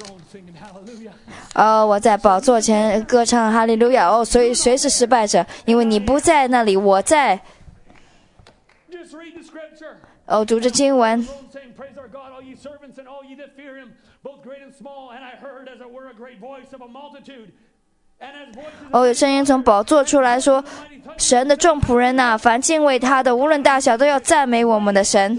B: 哦，我在宝座前歌唱哈利路亚。哦，所以谁是失败者？因为你不在那里，我在。”哦，读着经文。哦，有声音从宝座出来说：“神的众仆人呐，凡敬畏他的，无论大小，都要赞美我们的神。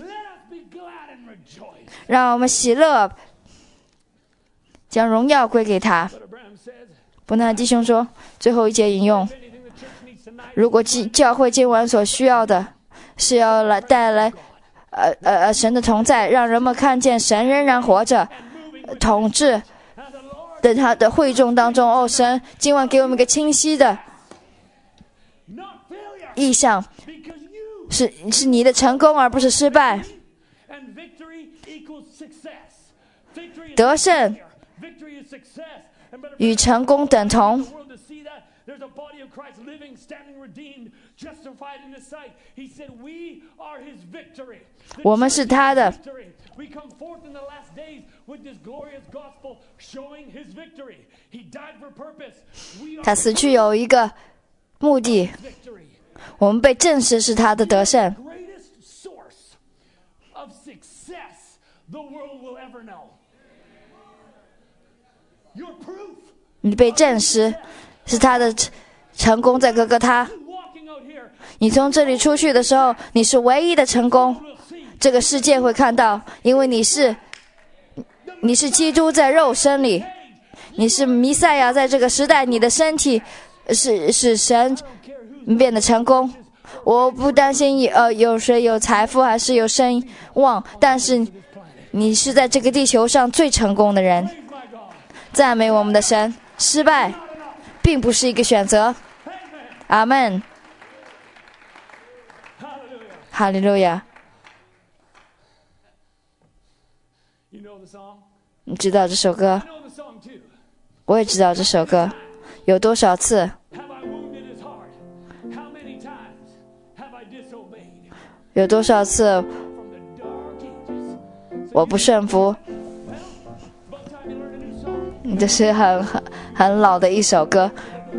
B: 让我们喜乐，将荣耀归给他。”伯纳弟兄说，最后一节引用：如果教会今晚所需要的是要来带来呃呃神的同在，让人们看见神仍然活着，统治在他的会众当中。哦，神今晚给我们一个清晰的意象，是是你的成功而不是失败，得胜与成功等同。我们是他的。他死去有一个目的，我们被证实是他的得胜。你被证实是他的成功在哥哥他。你从这里出去的时候，你是唯一的成功，这个世界会看到，因为你是你是基督在肉身里，你是弥赛亚在这个时代，你的身体是是神变得成功。我不担心呃有谁有财富还是有声望，但是你是在这个地球上最成功的人。赞美我们的神，失败并不是一个选择。阿们，哈利路亚。你知道这首歌？我也知道这首歌。有多少次？有多少次我不顺服？这是很很很老的一首歌。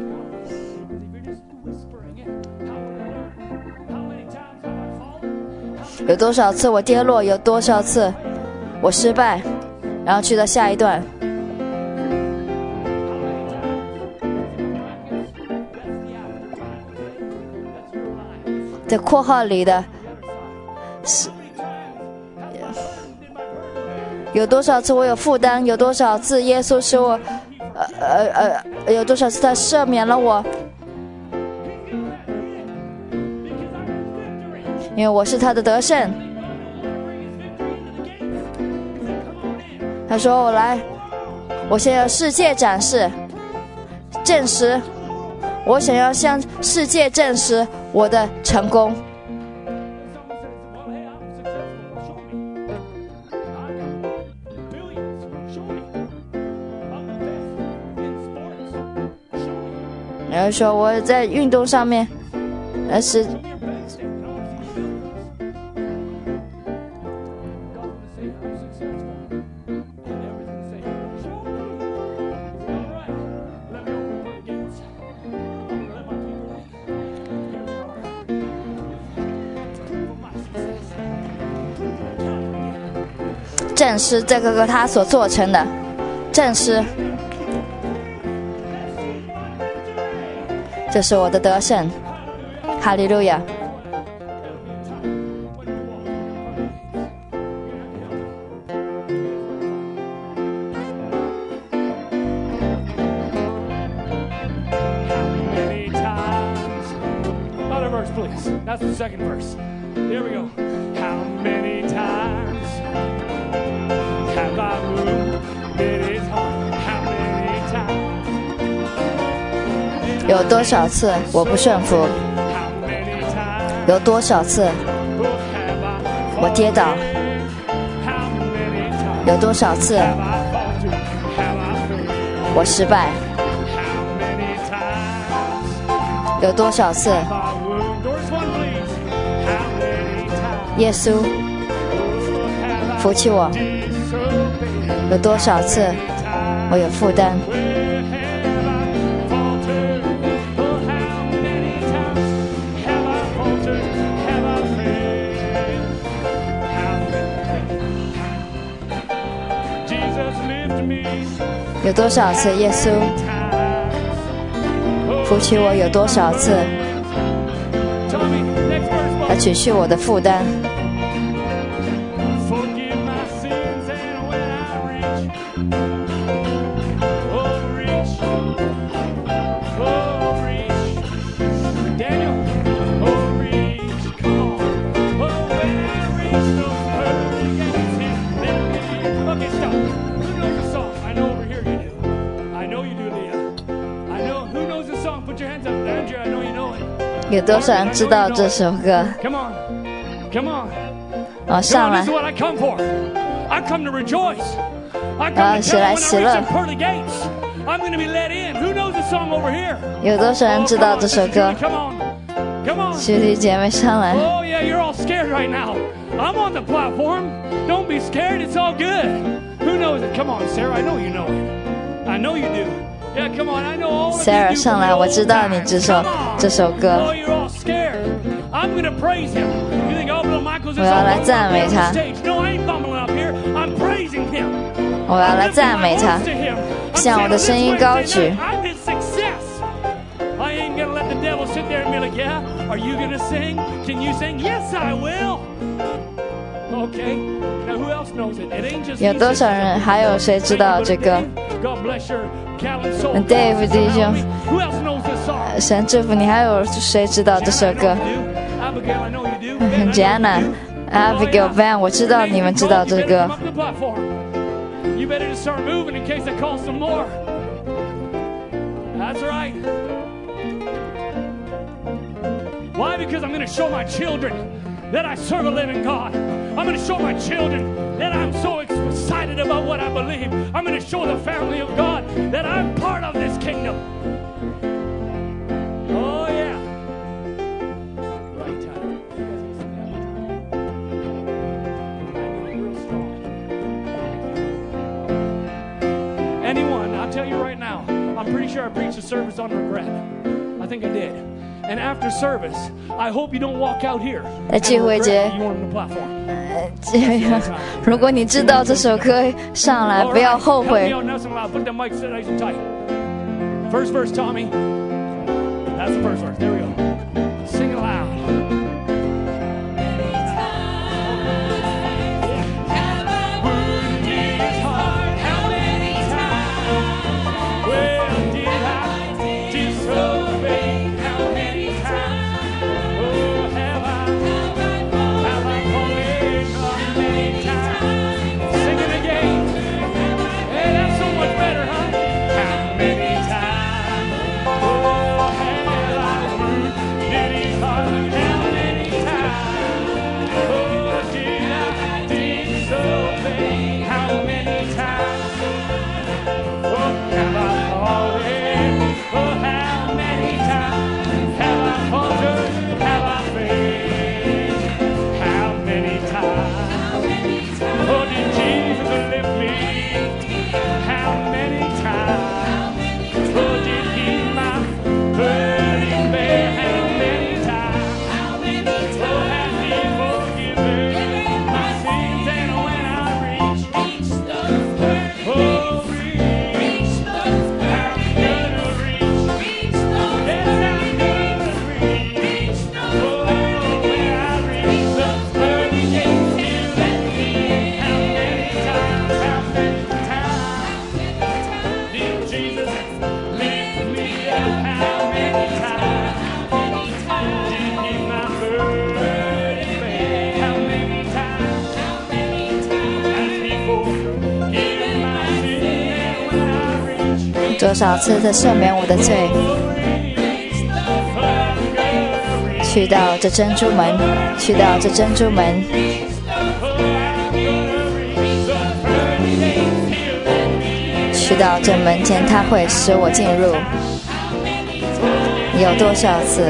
B: 有多少次我跌落？有多少次我失败？然后去到下一段。在括号里的是有多少次我有负担？有多少次耶稣使我呃呃呃有多少次他赦免了我？因为我是他的得胜。他说我来，我想要世界展示证实，我想要向世界证实我的成功。然后说我在运动上面呃是证实这个他所做成的，证实这是我的得胜。哈利路亚。
C: Another verse, please. That's the second verse. Here we go. How many times have I moved in his heart? How many times?
B: 有多少次我不顺服？
C: How many times
B: 有多少次
C: have I
B: 我跌倒？
C: How many times
B: 有多少次
C: have I faltered? Have I failed?
B: 我失败？
C: How many times
B: 有多少次
C: have I wounded? Doors one, please. How many times
B: 耶稣
C: have I
B: 扶起我？
C: disobeyed?
B: 有多少次
C: How many times
B: 我有负担？
C: where have I faltered? Oh, how many times have I faltered? Have I failed? How many Jesus lift me
B: 有多少次耶稣
C: times?
B: 扶起我？有多少次
C: Tell me, next verse,
B: 来
C: folks.
B: 取去我的负担？
C: Forgive my sins and when I reach, oh reach, oh reach, Daniel, oh reach, come on, oh when I reach those pearly gates, then me. Okay, stop. Who knows the song? I know over here you do. I know you do, Leah. I know. Who knows the song? Put your hands up, Andrew. I know you know it.
B: 有多少人知道这首歌？
C: Come on, come on.
B: 哦，
C: Come
B: 上
C: on,
B: 来
C: this is！what I come for. I come to rejoice. I
B: 啊
C: come to
B: 起
C: tell
B: 来
C: when I
B: 喜
C: reach
B: 乐
C: the pearly gates, I'm going to be let in. Who knows the song over here?
B: 有多少人
C: Oh,
B: 知
C: come
B: 道
C: on,
B: 这首
C: Sister
B: 歌
C: Judy,？come on, come on.
B: 兄弟姐妹上来！
C: Oh yeah, you're all scared right now. I'm on the platform. Don't be scared. It's all good. Who knows it? Come on, Sarah. I know you know it. I know you do. Yeah, come on. I know all of you
B: Sarah
C: do
B: 上
C: from
B: 来，
C: the
B: 我
C: old
B: 知道你这首
C: times. Come on.
B: 这首歌
C: Oh,。you're all scared. I'm going to praise him. You think, oh, Bill Michaels is
B: 我要来
C: all
B: 赞美
C: bumbling
B: 他
C: up on the stage. No, I ain't bumbling up here. I'm praising him.
B: 我要来
C: I'm
B: 赞
C: lifting
B: 美
C: my
B: 他
C: voice to him. I'm
B: 向
C: saying,
B: 我的
C: this
B: 声音高
C: Wednesday
B: 举
C: night, I'm his success. I ain't going to let the devil sit there and be like, yeah, are you going to sing? Can you sing? Yes, I will. Okay. Now, who else knows it? It ain't just
B: 有
C: me,
B: 多少
C: sister.
B: 人？还有谁知道这歌？
C: God bless your gallant soul.
B: Dave 弟兄，
C: Who else knows this song?
B: 神祝福你。还有谁知道这首歌
C: Abigail, I know you do.
B: ？Jana、Abigail Van， 我知道你们知道这歌。
C: You better just start moving in case I call some more. That's right. Why? Because I'm going to show my children that I serve a living God. I'm going to show my children that I'm so excited about what I believe. I'm going to show the family of God that I'm part of this kingdom. Oh, yeah. Right time. You guys can sing that one time. I know you're real strong. Anyone, I'll tell you right now, I'm pretty sure I preached a service on regret. I think I did. And after service, I hope you don't walk out here and regret that you weren't on the platform.
B: 如果你知道这首歌上来，不要后悔。
C: Put the mic nice and tight. First verse, Tommy. That's the first verse. There we go. Sing it loud.
B: How 多少次的赦免我的罪，去到这珍珠门，去到这珍珠门，去到这门前，他会使我进入。有多少次，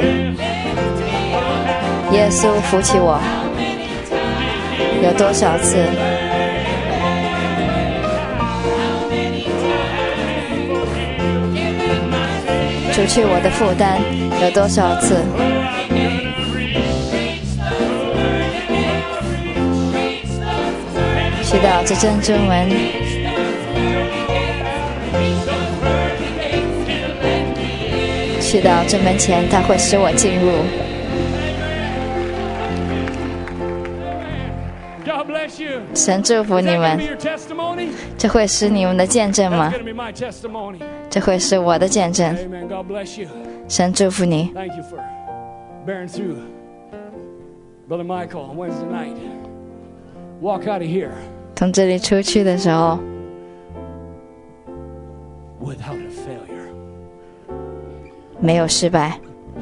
B: 耶稣扶起我？有多少次？除去我的负担，有多少次？去到这珍珠门，去到这门前，他会使我进入。神祝福你们，这会是你们的见证吗？这会是我的见证。神祝福你。从这里出去的时候，没有失败。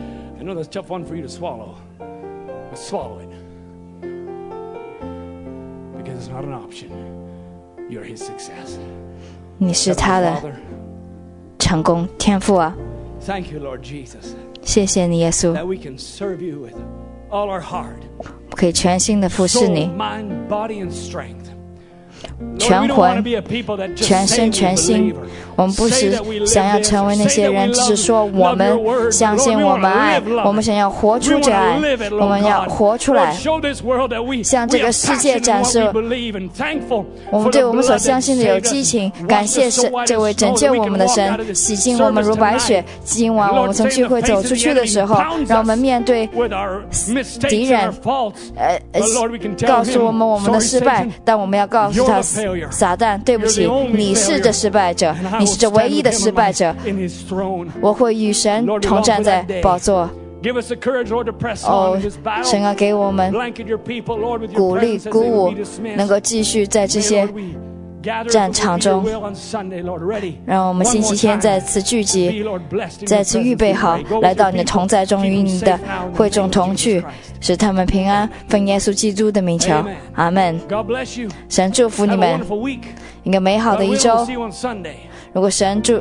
C: It's not an option. You're his success.
B: 你是他的成功天赋啊！
C: Thank you, Lord Jesus.
B: 谢谢你，耶稣。
C: That we can serve you with all our heart.
B: 可以全心的服侍你，
C: Soul, mind, body, and strength.
B: 全魂、全身、全心。 我们不是想要成为那些人，只是说我们相信我们爱，我们想要活出这爱，我们要活出来，向这个世界展示我们对我们所相信的有激情。感谢神，这位拯救我们的神，洗净我们如白雪。今晚我们从聚会走出去的时候，让我们面对敌人，呃，告诉我们我们的失败，但我们要告诉他，撒旦，对不起，你是这失败者，你是这唯一的失败者。我会与神同站在宝座。哦，神啊，给我们鼓励鼓舞，能够继续在这些战场中，让我们星期天再次聚集，再次预备好，来到你的同在中，与你的会众同去，使他们平安。奉耶稣基督的名求，阿们。神祝福你们，一个美好的一周。如果神祝，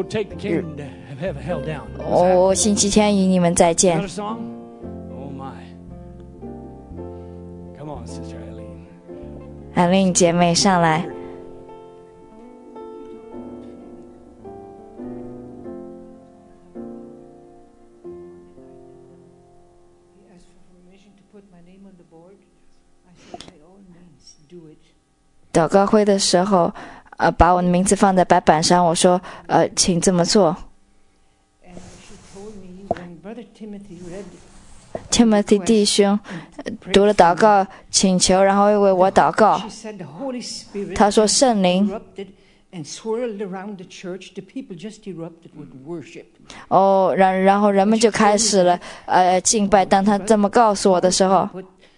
B: 我星期天与你们再见。艾琳姐妹上来。祷告会的时候，呃，把我的名字放在白板上，我说，呃，请这么做。Timothy 弟兄读了祷告请求，然后为我祷告。他说圣灵哦，然然后人们就开始了呃敬拜。当他这么告诉我的时候，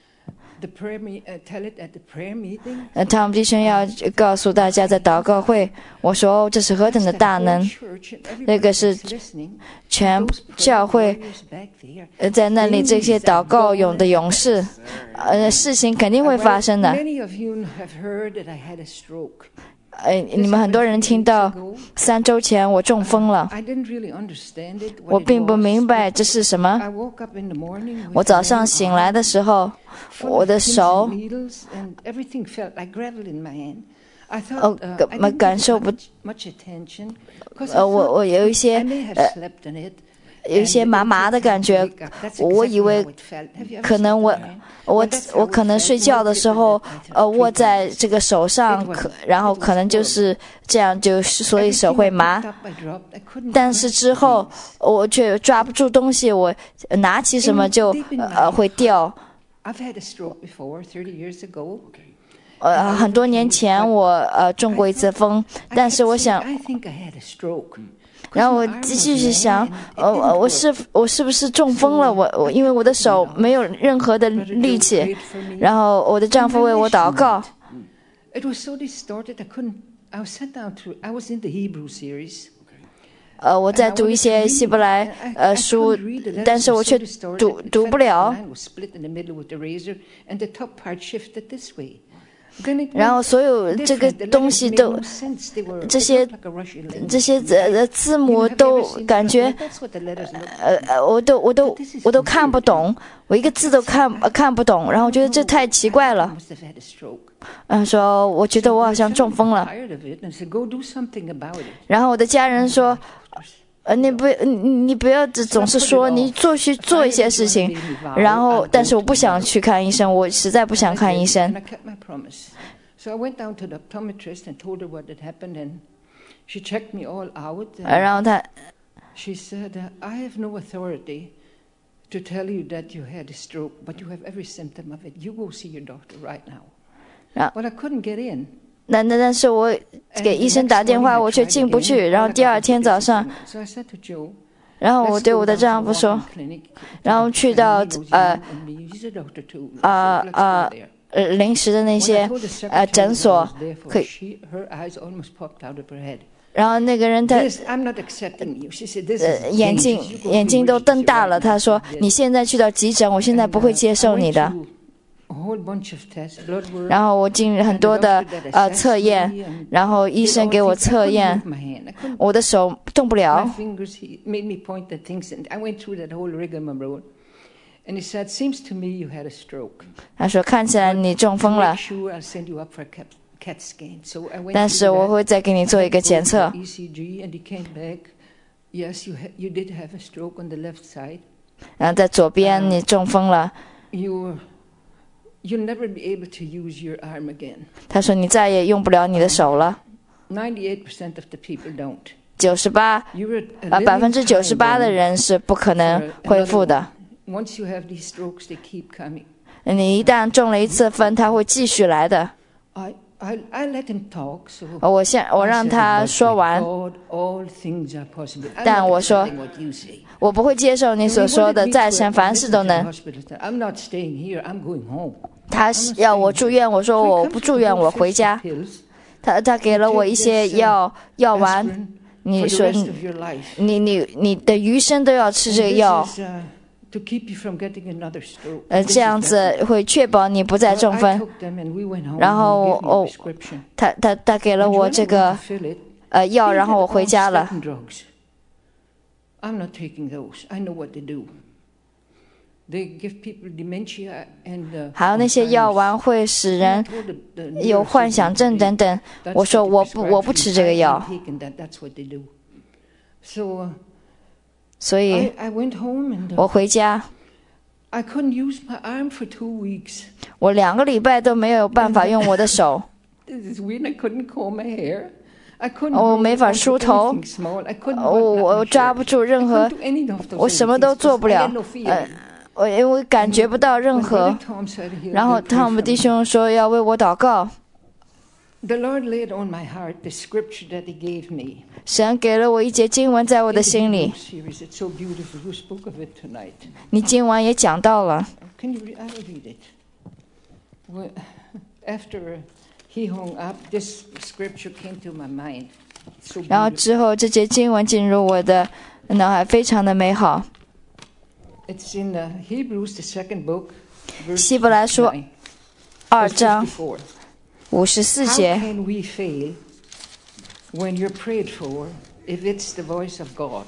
B: 呃，他们弟兄要告诉大家在祷告会，我说、哦、这是何等的大能，那个是全教会呃在那里这些祷告勇的勇士，呃，事情肯定会发生的。呃，你们很多人听到三周前我中风了，我并不明白这是什么。我早上醒来的时候，我的手哦感感受不呃我我有一些呃有一些麻麻的感觉，我以为可能我我我可能睡觉的时候呃握在这个手上，可然后可能就是这样，就是所以手会麻。但是之后我却抓不住东西，我拿起什么就呃会掉。呃，很多年前我呃中过一次风，但是我想。然后我继续想，呃，我是我是不是中风了？我我因为我的手没有任何的力气，然后我的丈夫为我祷告。呃，我在读一些希伯来呃书，但是我却读读不了。然后所有这个东西都，这些这些呃字母都感觉，呃呃，我都我都我都看不懂，我一个字都看看不懂，然后我觉得这太奇怪了。嗯，说我觉得我好像中风了。然后我的家人说。呃，你不，你你不要总是说你做去做一些事情，然后，但是我不想去看医生，我实在不想看医生。呃，然后他，然后。但但但是我给医生打电话，我却进不去。然后第二天早上，然后我对我的丈夫说，然后去到呃呃呃呃临时的那些呃诊所，可以。然后那个人他呃眼睛眼睛都瞪大了，他说：“你现在去到急诊，我现在不会接受你的。”然后我进很多的呃测验，然后医生给我测验，我的手动不了。他说看起来你中风了，
D: C A T scan. So I went
B: 但
D: to
B: 是
D: the
B: 我
D: vet.
B: 会再给你做一个检测。
D: E C G, and he came back. Yes, you ha- you did have a stroke on the left side.
B: 然后在左边你中风了，
D: You you'll never be able to use your arm again.
B: 他说你再也用不了你的手了。
D: Ninety-eight percent of the people don't.
B: 九十八
D: You're a
B: 啊，百分
D: living
B: 之九十八
D: time
B: 的
D: bomb
B: 人是不可
D: for
B: 能
D: another
B: 恢复的。
D: one. Once you have these strokes, they keep coming.
B: 你一旦中了一次风，他会继续来的。
D: I I I let him talk. So
B: 我现我让
D: I said,
B: 他
D: "But
B: 说
D: with
B: 完，
D: God, all things are possible." I'm
B: 但
D: not
B: 我说
D: accepting what you say.
B: 我不会接受你
D: So
B: 所
D: he
B: 说
D: wanted
B: 的，
D: me
B: 在
D: to
B: 神凡
D: admit
B: 事
D: me
B: 都
D: to the
B: 能。
D: hospital. I'm not staying here. I'm going home.
B: 他要我住院，我说我不住院，我回家。他他给了我一些药药丸，你说你你你你的余生都要吃这个药，呃，这样子会确保你不再中风。然后哦，他他他给了我这个呃药，然后我回家了。
D: I'm not taking those. I know what they do. They give people dementia and.
B: 还有那些药丸会使人有幻想症等等。我说我不我不吃这个药。
D: So,
B: 所以
D: I, I went home and
B: 我回家，
D: I couldn't use my arm for two weeks.
B: 我两个礼拜都没有办法用我的手。
D: This is weird. I couldn't comb my hair. I couldn't.
B: 我没法梳头，
D: anything small. I couldn't.
B: 我我抓不住任何，
D: I couldn't do any of those
B: 我什么都
D: things
B: 做不
D: because I
B: 了
D: had no。feeling.
B: 呃，我因为感觉不到任
D: When
B: 何
D: Brother。Tom said he'll
B: 然后
D: pray
B: 汤姆
D: for
B: 弟
D: me.
B: 兄说要为我祷告，
D: The Lord laid on my heart the scripture that He gave me.
B: 神给了我一节经文在我的
D: In the
B: 心里。
D: Hebrew series, it's so beautiful. You spoke of it tonight.
B: 你今晚也讲到了，
D: Can you read? I will read it. Well, after he hung up, this scripture came to my mind. It's so
B: 然后
D: beautiful.
B: 之后这节经文进入我的脑海，非常的美好。
D: It's in the Hebrews, the second book, verse
B: 希伯来书
D: nine,
B: 二
D: verse
B: 章
D: fifty-four.
B: 五十四
D: How
B: 节，
D: can we fail when you're prayed for if it's the voice of God?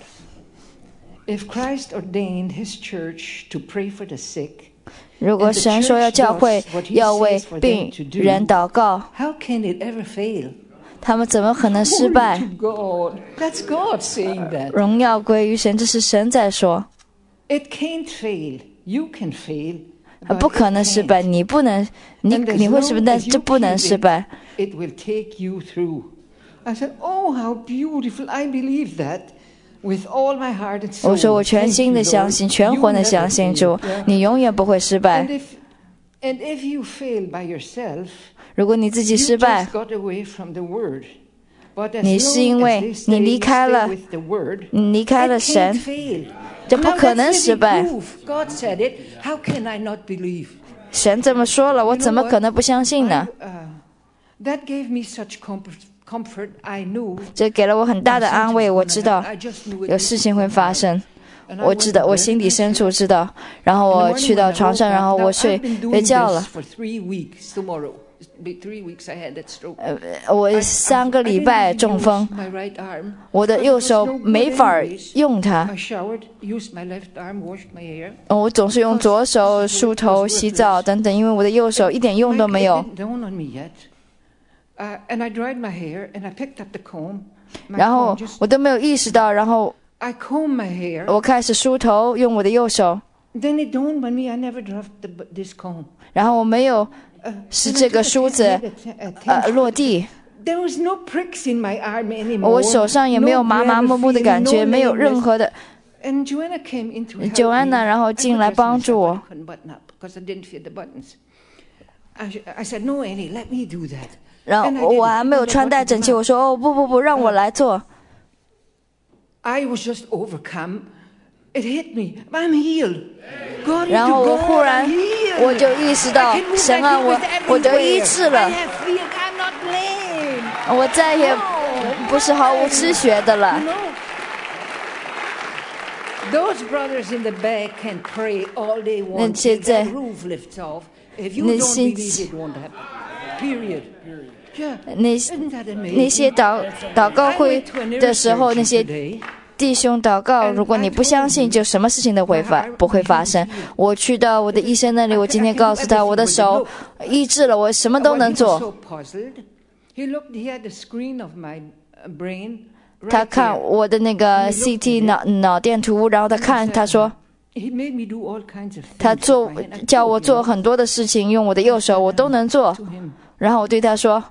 D: If Christ ordained His church to pray for the sick,
B: 如果神说要教会要为病人祷告，
D: how can it ever fail?
B: 他们怎么可能失
D: Glory
B: 败？
D: to God. That's God saying that.
B: 荣耀归于神，这是神在说，
D: It can't fail. You can fail.
B: 不可能失败。你不能，你你会失败，但这不能失败。
D: It will take you through. I said, "Oh, how beautiful! I believe that with all my heart and soul."
B: 我说我全心的相信，全魂的相信主，你永远不会失
D: And
B: 败。
D: if and if you fail by yourself,
B: 如果你自己
D: you
B: 失败
D: just，got away from the word. But as
B: 你是
D: long
B: 因
D: as
B: 为
D: they stay,
B: 你离
D: you
B: 开
D: stay
B: 了
D: with the word,
B: 你离开了
D: it can't
B: 神，
D: fail.
B: 这不
D: Now
B: 可能
D: that's
B: 失
D: living
B: 败。
D: proof. God said it. How can I not believe?
B: 神这么说了，我怎么可能不相信呢？
D: I, uh, that gave me such comfort. Comfort. I knew.
B: 这给了我很大的安慰，我知道
D: I just knew it
B: 有事情会发生，
D: And I
B: 我知
D: went
B: 道，
D: to
B: 我
D: bed.
B: 心底深处知道。然后
D: In the
B: 我
D: morning
B: 去
D: when
B: 到
D: I
B: 床
D: woke
B: 上，
D: up,
B: 然后
D: now
B: 我
D: I've
B: 睡
D: been doing
B: 睡觉了
D: this。for three weeks tomorrow. Be three weeks I had that stroke.
B: 我三个礼拜中风，
D: My right arm.
B: 我的右手没法用它
D: I，showered, used my left arm, washed my hair.
B: 我总是用左手梳头、洗澡等等，因为我的右手一点用都没有
D: It。didn't dawn on me yet. Uh, and I dried my hair and I picked up the comb. My
B: 然后
D: comb just,
B: 我都没有意识到，然后
D: I combed my hair.
B: 我开始梳头，用我的右手，
D: Then it dawned on me I never dropped the, this comb.
B: 然后我没有
D: Uh,
B: 使
D: and I
B: 这个
D: took a
B: 梳
D: ten-
B: 子
D: had a ten- a
B: 呃
D: ten-
B: 落地。
D: There was no pricks in my arm anymore.
B: 我手上也没有
D: no
B: 麻麻
D: gravel
B: 木木的
D: feeling,
B: 感觉，
D: no
B: 没有任
D: lameness.
B: 何的。
D: And Joanna came in to help
B: Joanna
D: me.
B: 然后
D: I
B: 进
D: could
B: 来
D: dress
B: 帮助
D: myself,
B: 我
D: I couldn't button up because I didn't feel the buttons. I, I said, "No, Annie, let me do that."
B: 然
D: And I
B: 后
D: did
B: 我
D: it.
B: 还没有穿戴整齐，我说哦不不不，让我来做。
D: I was just overcome. It hit me. I'm healed. God,
B: 然后我忽然
D: I'm healed.
B: 我就意识到
D: I can move
B: 神
D: my
B: 啊，我
D: fingers
B: 我得
D: everywhere.
B: 医治
D: I
B: 了，
D: have feel. I'm not lame.
B: 我再也不是毫无知觉的了
D: You。know, those brothers in the back can pray all they
B: 那
D: want.
B: 些
D: Till
B: 在
D: that roof lifts off. If you
B: 那
D: don't
B: 些
D: believe, it won't happen. Period. Yeah.
B: 那
D: Isn't that amazing?
B: 那些祷祷告
D: I
B: 会
D: went to a
B: 的时候，
D: neurosurgeon
B: 那些
D: today.
B: 弟兄祷告，如果你不相信，就什么事情都会发不会发生。我去到我的医生那里，我今天告诉他，我的手医治了，我什么都能
D: Well, he was
B: 做。
D: so puzzled. He looked, he had a screen of my brain.
B: 他看我的那个 C T 脑脑电图，然后他看，他说，他做叫我做很多的事情，用我的右手我都能做。然后我对他说，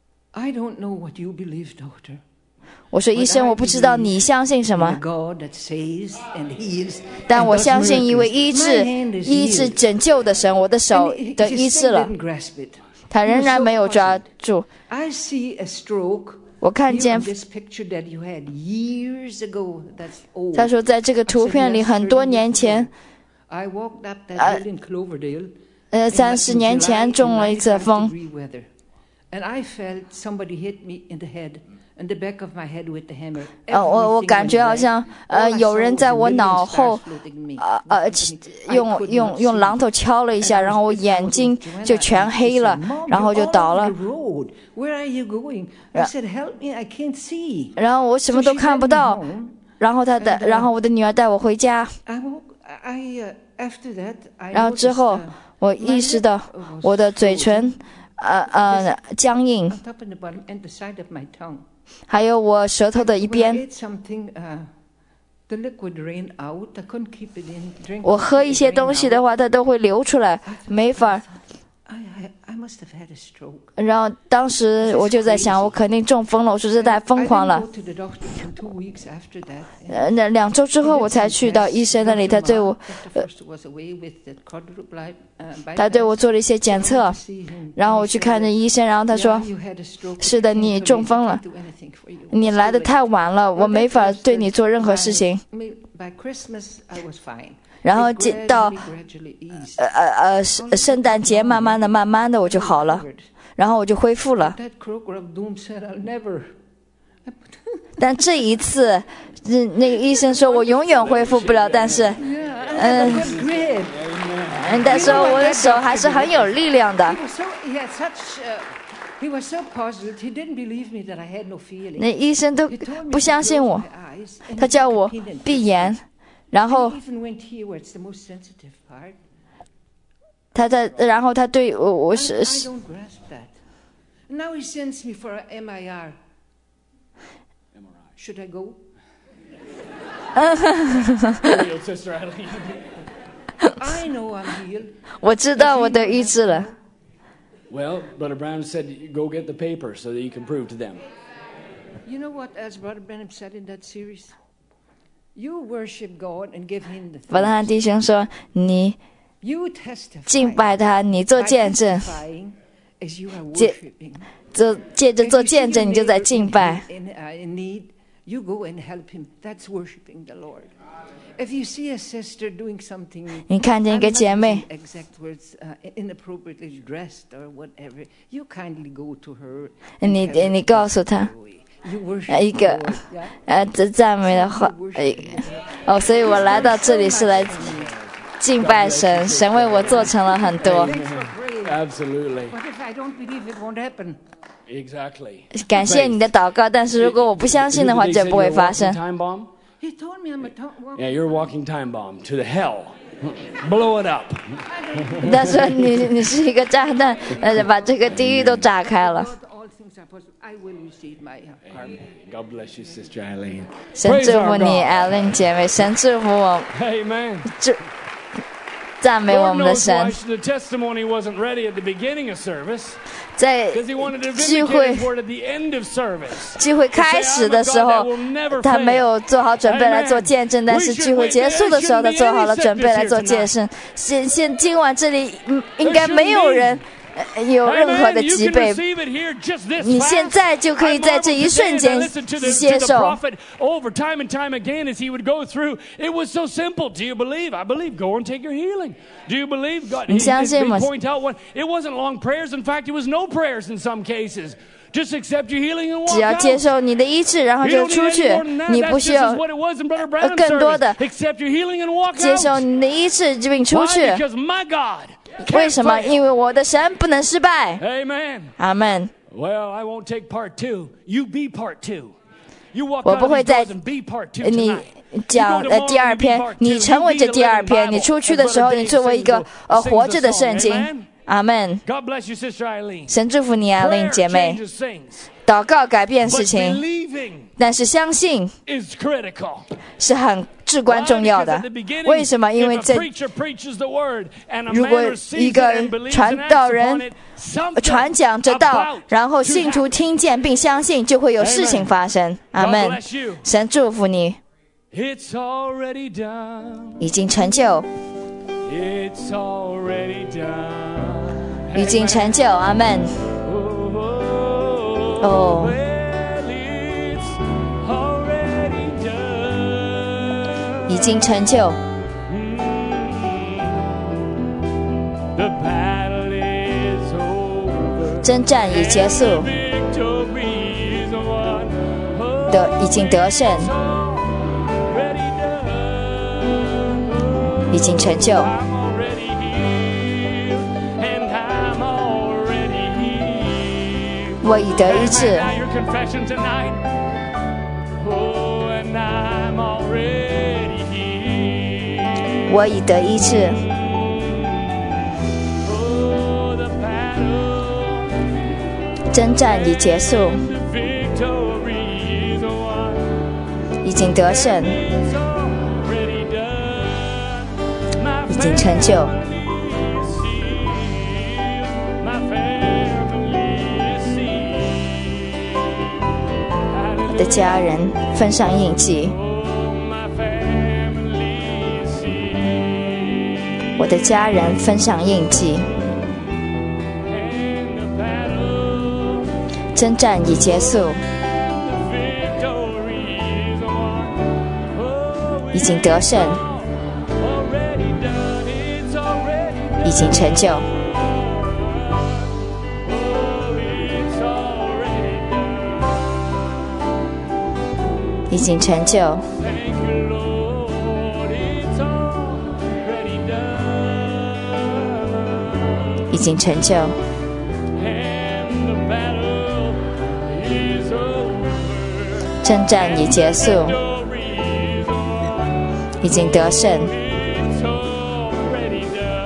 B: 我说医生，我不知道你相信什么，但我相信一位医治、医治拯救的神，我的手的医治了。他仍然没有抓住。我看见，他说在这个图片里很多年前，呃，呃，三十年前中了一次风。呃，我我感觉好像呃有人在我脑后，呃呃用用用榔头敲了一下，然后我眼睛就全黑了，然后就倒了。然后我什么都看不到，然后他的，然后我的女儿带我回家。然后之后我意识到我的嘴唇呃呃僵硬。还有我舌头的一边，我喝一些东西的话，它都会流出来，没法。然后当时我就在想，我肯定中风了，我说这太疯狂了。呃，那两周之后我才去到医生那里，他对我，呃，他对我做了一些检测，然后我去看着医生，然后他说，是的，你中风了，你来得太晚了，我没法对你做任何事情。然后到呃呃呃圣诞节，慢慢的、慢慢的我就好了，然后我就恢复了。但这一次，那那个医生说我永远恢复不了，但是，嗯、呃，但是我的手还是很有力量的。那医生都不相信我，他叫我闭眼。然后，他在，然后他对我，我是是。我知道我的医治了。
C: Well, Brother Branham said, "Go get the paper so that you can prove to them."
D: You know what, as Brother Branham said in that series.You worship God and give Him the
B: 伯特汉弟兄说：“你敬拜他，你做见证，借做借着做见证，你就在敬拜。你看见一个姐妹，你你告诉她。”一个呃，这赞美的话，哦，所以我来到这里是来敬拜神，神为我做成了很多。感谢你的祷告，但是如果我不相信的话，这不会发生。
C: Yeah, you're a walking time bomb to the hell. Blow it up.
B: 他说你你是一个炸弹，呃，把这个地狱都炸开了。
C: God bless you, Sister Eileen.
B: 神祝福你，艾琳姐妹。神祝福我。
C: Amen.
B: 祝赞美我们的神。
C: The testimony wasn't ready at the beginning of service.
B: 在聚会聚会开始的时候，他没有做好准备来做见证，但是聚会结束的时候，他做好了准备来做见证。现现今晚这里应该没有人有任何的疾病，你现在就可以在这一瞬间接受。你相信吗
C: ？It wasn't long prayers. In fact, it was no prayers in some cases. Just accept your healing and walk out.
B: 只要接受你的医治，然后就出去。你不需要更多的接受你的医治并出去。为什么？因为我的神不能失败。阿门。
C: Well, I won't take part two. You be part two. You walk
B: 我不会在
C: and be part two
B: 你
C: tonight.
B: 讲呃第二篇，你成为这第二篇。你出去的时候，你作为一个呃活着的圣经。 阿们。
C: God bless you, Sister Eileen.
B: 神祝福你，艾琳
C: Prayer
B: 姐妹。
C: changes things,
B: 祷告改变事
C: but
B: 情，
C: believing
B: 但是相信
C: is critical.
B: 是很至关重要
C: Why?
B: 的
C: Because at the beginning,
B: 为什么？因为
C: if a
B: 这
C: preacher preaches the word and a
B: 如果
C: man receives
B: 一
C: it
B: 个
C: and believes
B: 传
C: and
B: 道
C: acts
B: 人
C: upon it, something
B: 传讲着道
C: about，
B: 然后
C: to
B: 信徒
C: happen.
B: 听见并相信，就会有事情发生。阿
C: God
B: 们。
C: bless you.
B: 神祝福你，
C: It's already done.
B: 已经成就，
C: It's already done.
B: 已经成就。阿们。
C: Oh,
B: Oh.
C: well, it's already done.
B: 已经成就，
C: The battle is over.
B: 征战已结束，
C: Victory is won. Oh,
B: 得已经得胜，
C: it's already done.
B: 已经成就。
C: I'm already healed, and I'm already healed.
B: 我已得医治
C: Now，your confession tonight. Oh, and I'm already healed.
B: 我已得医治，
C: Oh, the battle,
B: 征战已结束，
C: the victory is won.
B: 已经得胜，
C: It's already done. My
B: 已经成就。
C: family is sealed. My family is sealed.
B: 我的家人分上印记，
C: Oh, my family is sealed.
B: 我的家人分上印记，
C: And the battle,
B: 征战已结束，
C: the victory is won. Oh,
B: 已经得胜，
C: already done. It's already done.
B: 已经成就。
C: Oh, it's already done.
B: 已经成就，
C: Thank you, Lord. It's already done.
B: 已经成就，
C: And the battle is over.
B: 征战已结束，
C: Victory is won.
B: 已经得胜，
C: It's already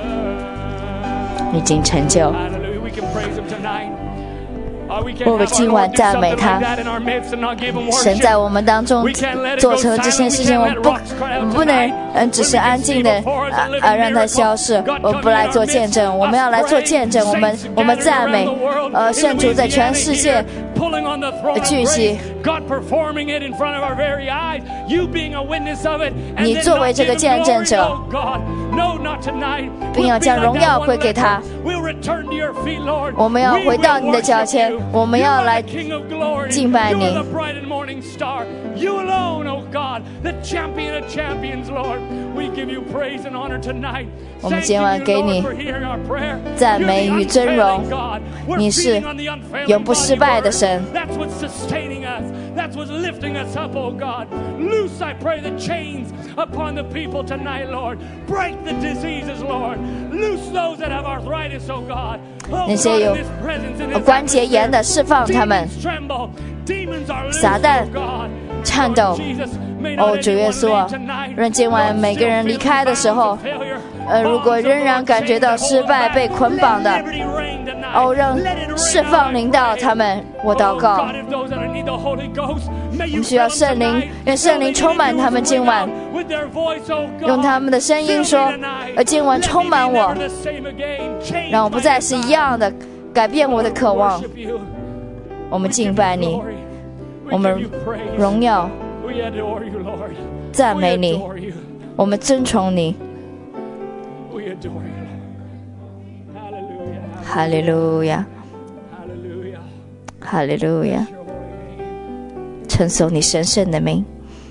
C: done.
B: 已经成就。
C: Hallelujah. We can praise Him tonight. Uh, we can't
B: 我们
C: have
B: 今
C: our
B: 晚
C: Lord do
B: 赞美
C: something
B: 他
C: like that in our midst and not give Him
B: 神在
C: worship.
B: 我们当中
C: We can't let it
B: 做
C: go
B: 成这些
C: silent.
B: 事
C: We
B: 情，
C: can't
B: 我
C: let
B: 们不
C: rocks cry out
B: 不能
C: tonight.
B: 嗯，只
C: When
B: 是
C: we
B: 安
C: can
B: 静
C: see
B: 的
C: before us a
B: 啊
C: living
B: 啊让它
C: miracle.
B: 消失。
C: God
B: 我
C: come
B: 不来
C: in
B: 做
C: our
B: 见
C: midst.
B: 证，我们要来做
C: Us
B: 见证。
C: praying
B: 我们
C: saints
B: 我们
C: gathered
B: 赞美
C: around the world
B: 呃
C: in
B: 圣主在全世界
C: Louisiana here, pulling on the throne of
B: 聚集。
C: grace. God performing it in front of our very eyes. You being a witness of it. And
B: 你
C: then
B: 作为
C: not
B: 这个
C: give Him
B: 见证
C: glory.
B: 者
C: No, God. No, not tonight.
B: 并要
C: We'll be
B: 将
C: like
B: 荣
C: that
B: 耀
C: one
B: 归给他。
C: leper. We'll return to your feet, Lord.
B: 我们要
C: We
B: 回到
C: will
B: 你的脚
C: worship
B: 前
C: you.
B: 我们
C: You
B: 要
C: are
B: 来
C: the King of glory.
B: 敬拜
C: You
B: 你。
C: are the bright and morning star. You alone, oh God, the champion of champions, Lord. We give you praise and honor tonight.
B: 我们
C: Thank
B: 今
C: you,
B: 晚给
C: Lord,
B: 你
C: for hearing our prayer.
B: 赞
C: You're
B: 美
C: the
B: 与尊
C: unfailing
B: 荣。
C: God. We're
B: 你是
C: feeding on the unfailing
B: 永不
C: God
B: 失败的
C: you
B: 神。
C: are. That's what's sustaining us. That's what's lifting us up, oh God. Loose, I pray, the chains upon the people tonight, Lord. Break the diseases, Lord. Loose those that have arthritis, oh God. Oh
B: 那些
C: God,
B: 有
C: in this presence, in
B: 呃
C: this
B: 关节炎的释放他们
C: Demons tremble. Demons are loose,
B: 撒旦
C: oh God.
B: 颤抖。
C: Lord Jesus, may
B: 哦，
C: not
B: 主耶
C: anyone
B: 稣啊
C: leave tonight.
B: 让今晚
C: Lord,
B: 每个人
C: still
B: 离开的时
C: feeling
B: 候
C: bonds of failure.
B: 呃，如果
C: Bonds of
B: 仍然
C: Lord
B: 感觉
C: chains
B: 到
C: that
B: 失
C: hold
B: 败
C: back.
B: 被捆绑的
C: Let liberty reign tonight.
B: 哦，让
C: Let it reign
B: 释放
C: on
B: 领导
C: our
B: 他们。我祷
C: Oh
B: 告
C: God, if those that need the Holy Ghost, may
B: 我
C: you
B: 们需要
C: fill them
B: 圣灵
C: tonight.
B: 愿圣灵充满他们今晚
C: With their voice, oh God.
B: 用他们的声音说
C: Fill me tonight.
B: 呃今晚
C: Let me
B: 充满
C: be
B: 我
C: never the same again. Change
B: 让我不
C: my
B: 再是一
C: desire.
B: 样的改变我的渴望。
C: Worship you.
B: 我们
C: We
B: 敬
C: give
B: 拜
C: you
B: 你，
C: glory. We
B: 我
C: give
B: 们
C: you praise.
B: 荣耀
C: We adore you, Lord.
B: 赞
C: We
B: 美你，
C: adore you.
B: 我们尊崇你。
C: We adore you, Lord. Hallelujah.
B: 哈利路亚，
C: Hallelujah.
B: 哈利路亚，
C: Your holy name.
B: 称颂你神圣的名。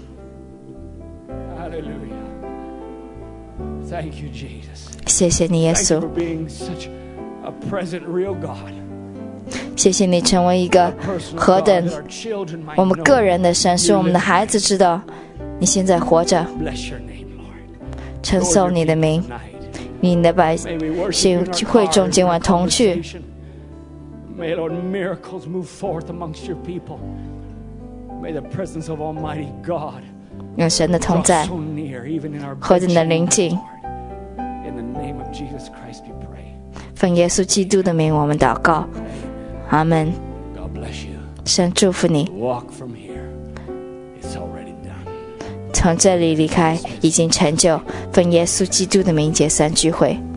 C: Hallelujah. Thank you, Jesus.
B: 谢谢你，耶
C: Thank you
B: 稣
C: for，being such a present, real God.
B: 谢谢你成为一个
C: Personal
B: 何
C: God
B: 等
C: that our children might
B: 我们
C: know.
B: 个人的神，使我们的孩子知道你现在活着，
C: Bless your name, Lord.
B: 称颂你的名。
C: Tonight.
B: 你的百
C: May we worship
B: 姓
C: you in our
B: 会众
C: cars,
B: 今
C: in
B: 晚
C: our
B: 同去。
C: conversation. May, Lord, miracles move forth amongst your people. May the presence of Almighty God
B: 用神的同
C: draw
B: 在
C: so near, even in our
B: 何等的
C: bed
B: 临近
C: chambers, Lord. In the name of Jesus Christ we pray.
B: 奉耶稣基督的名我们祷告，阿们。
C: God bless you.
B: 神祝福你，
C: Walk from here. It's already done.
B: 从这里离开已经成就，奉耶稣基督的名解散聚会。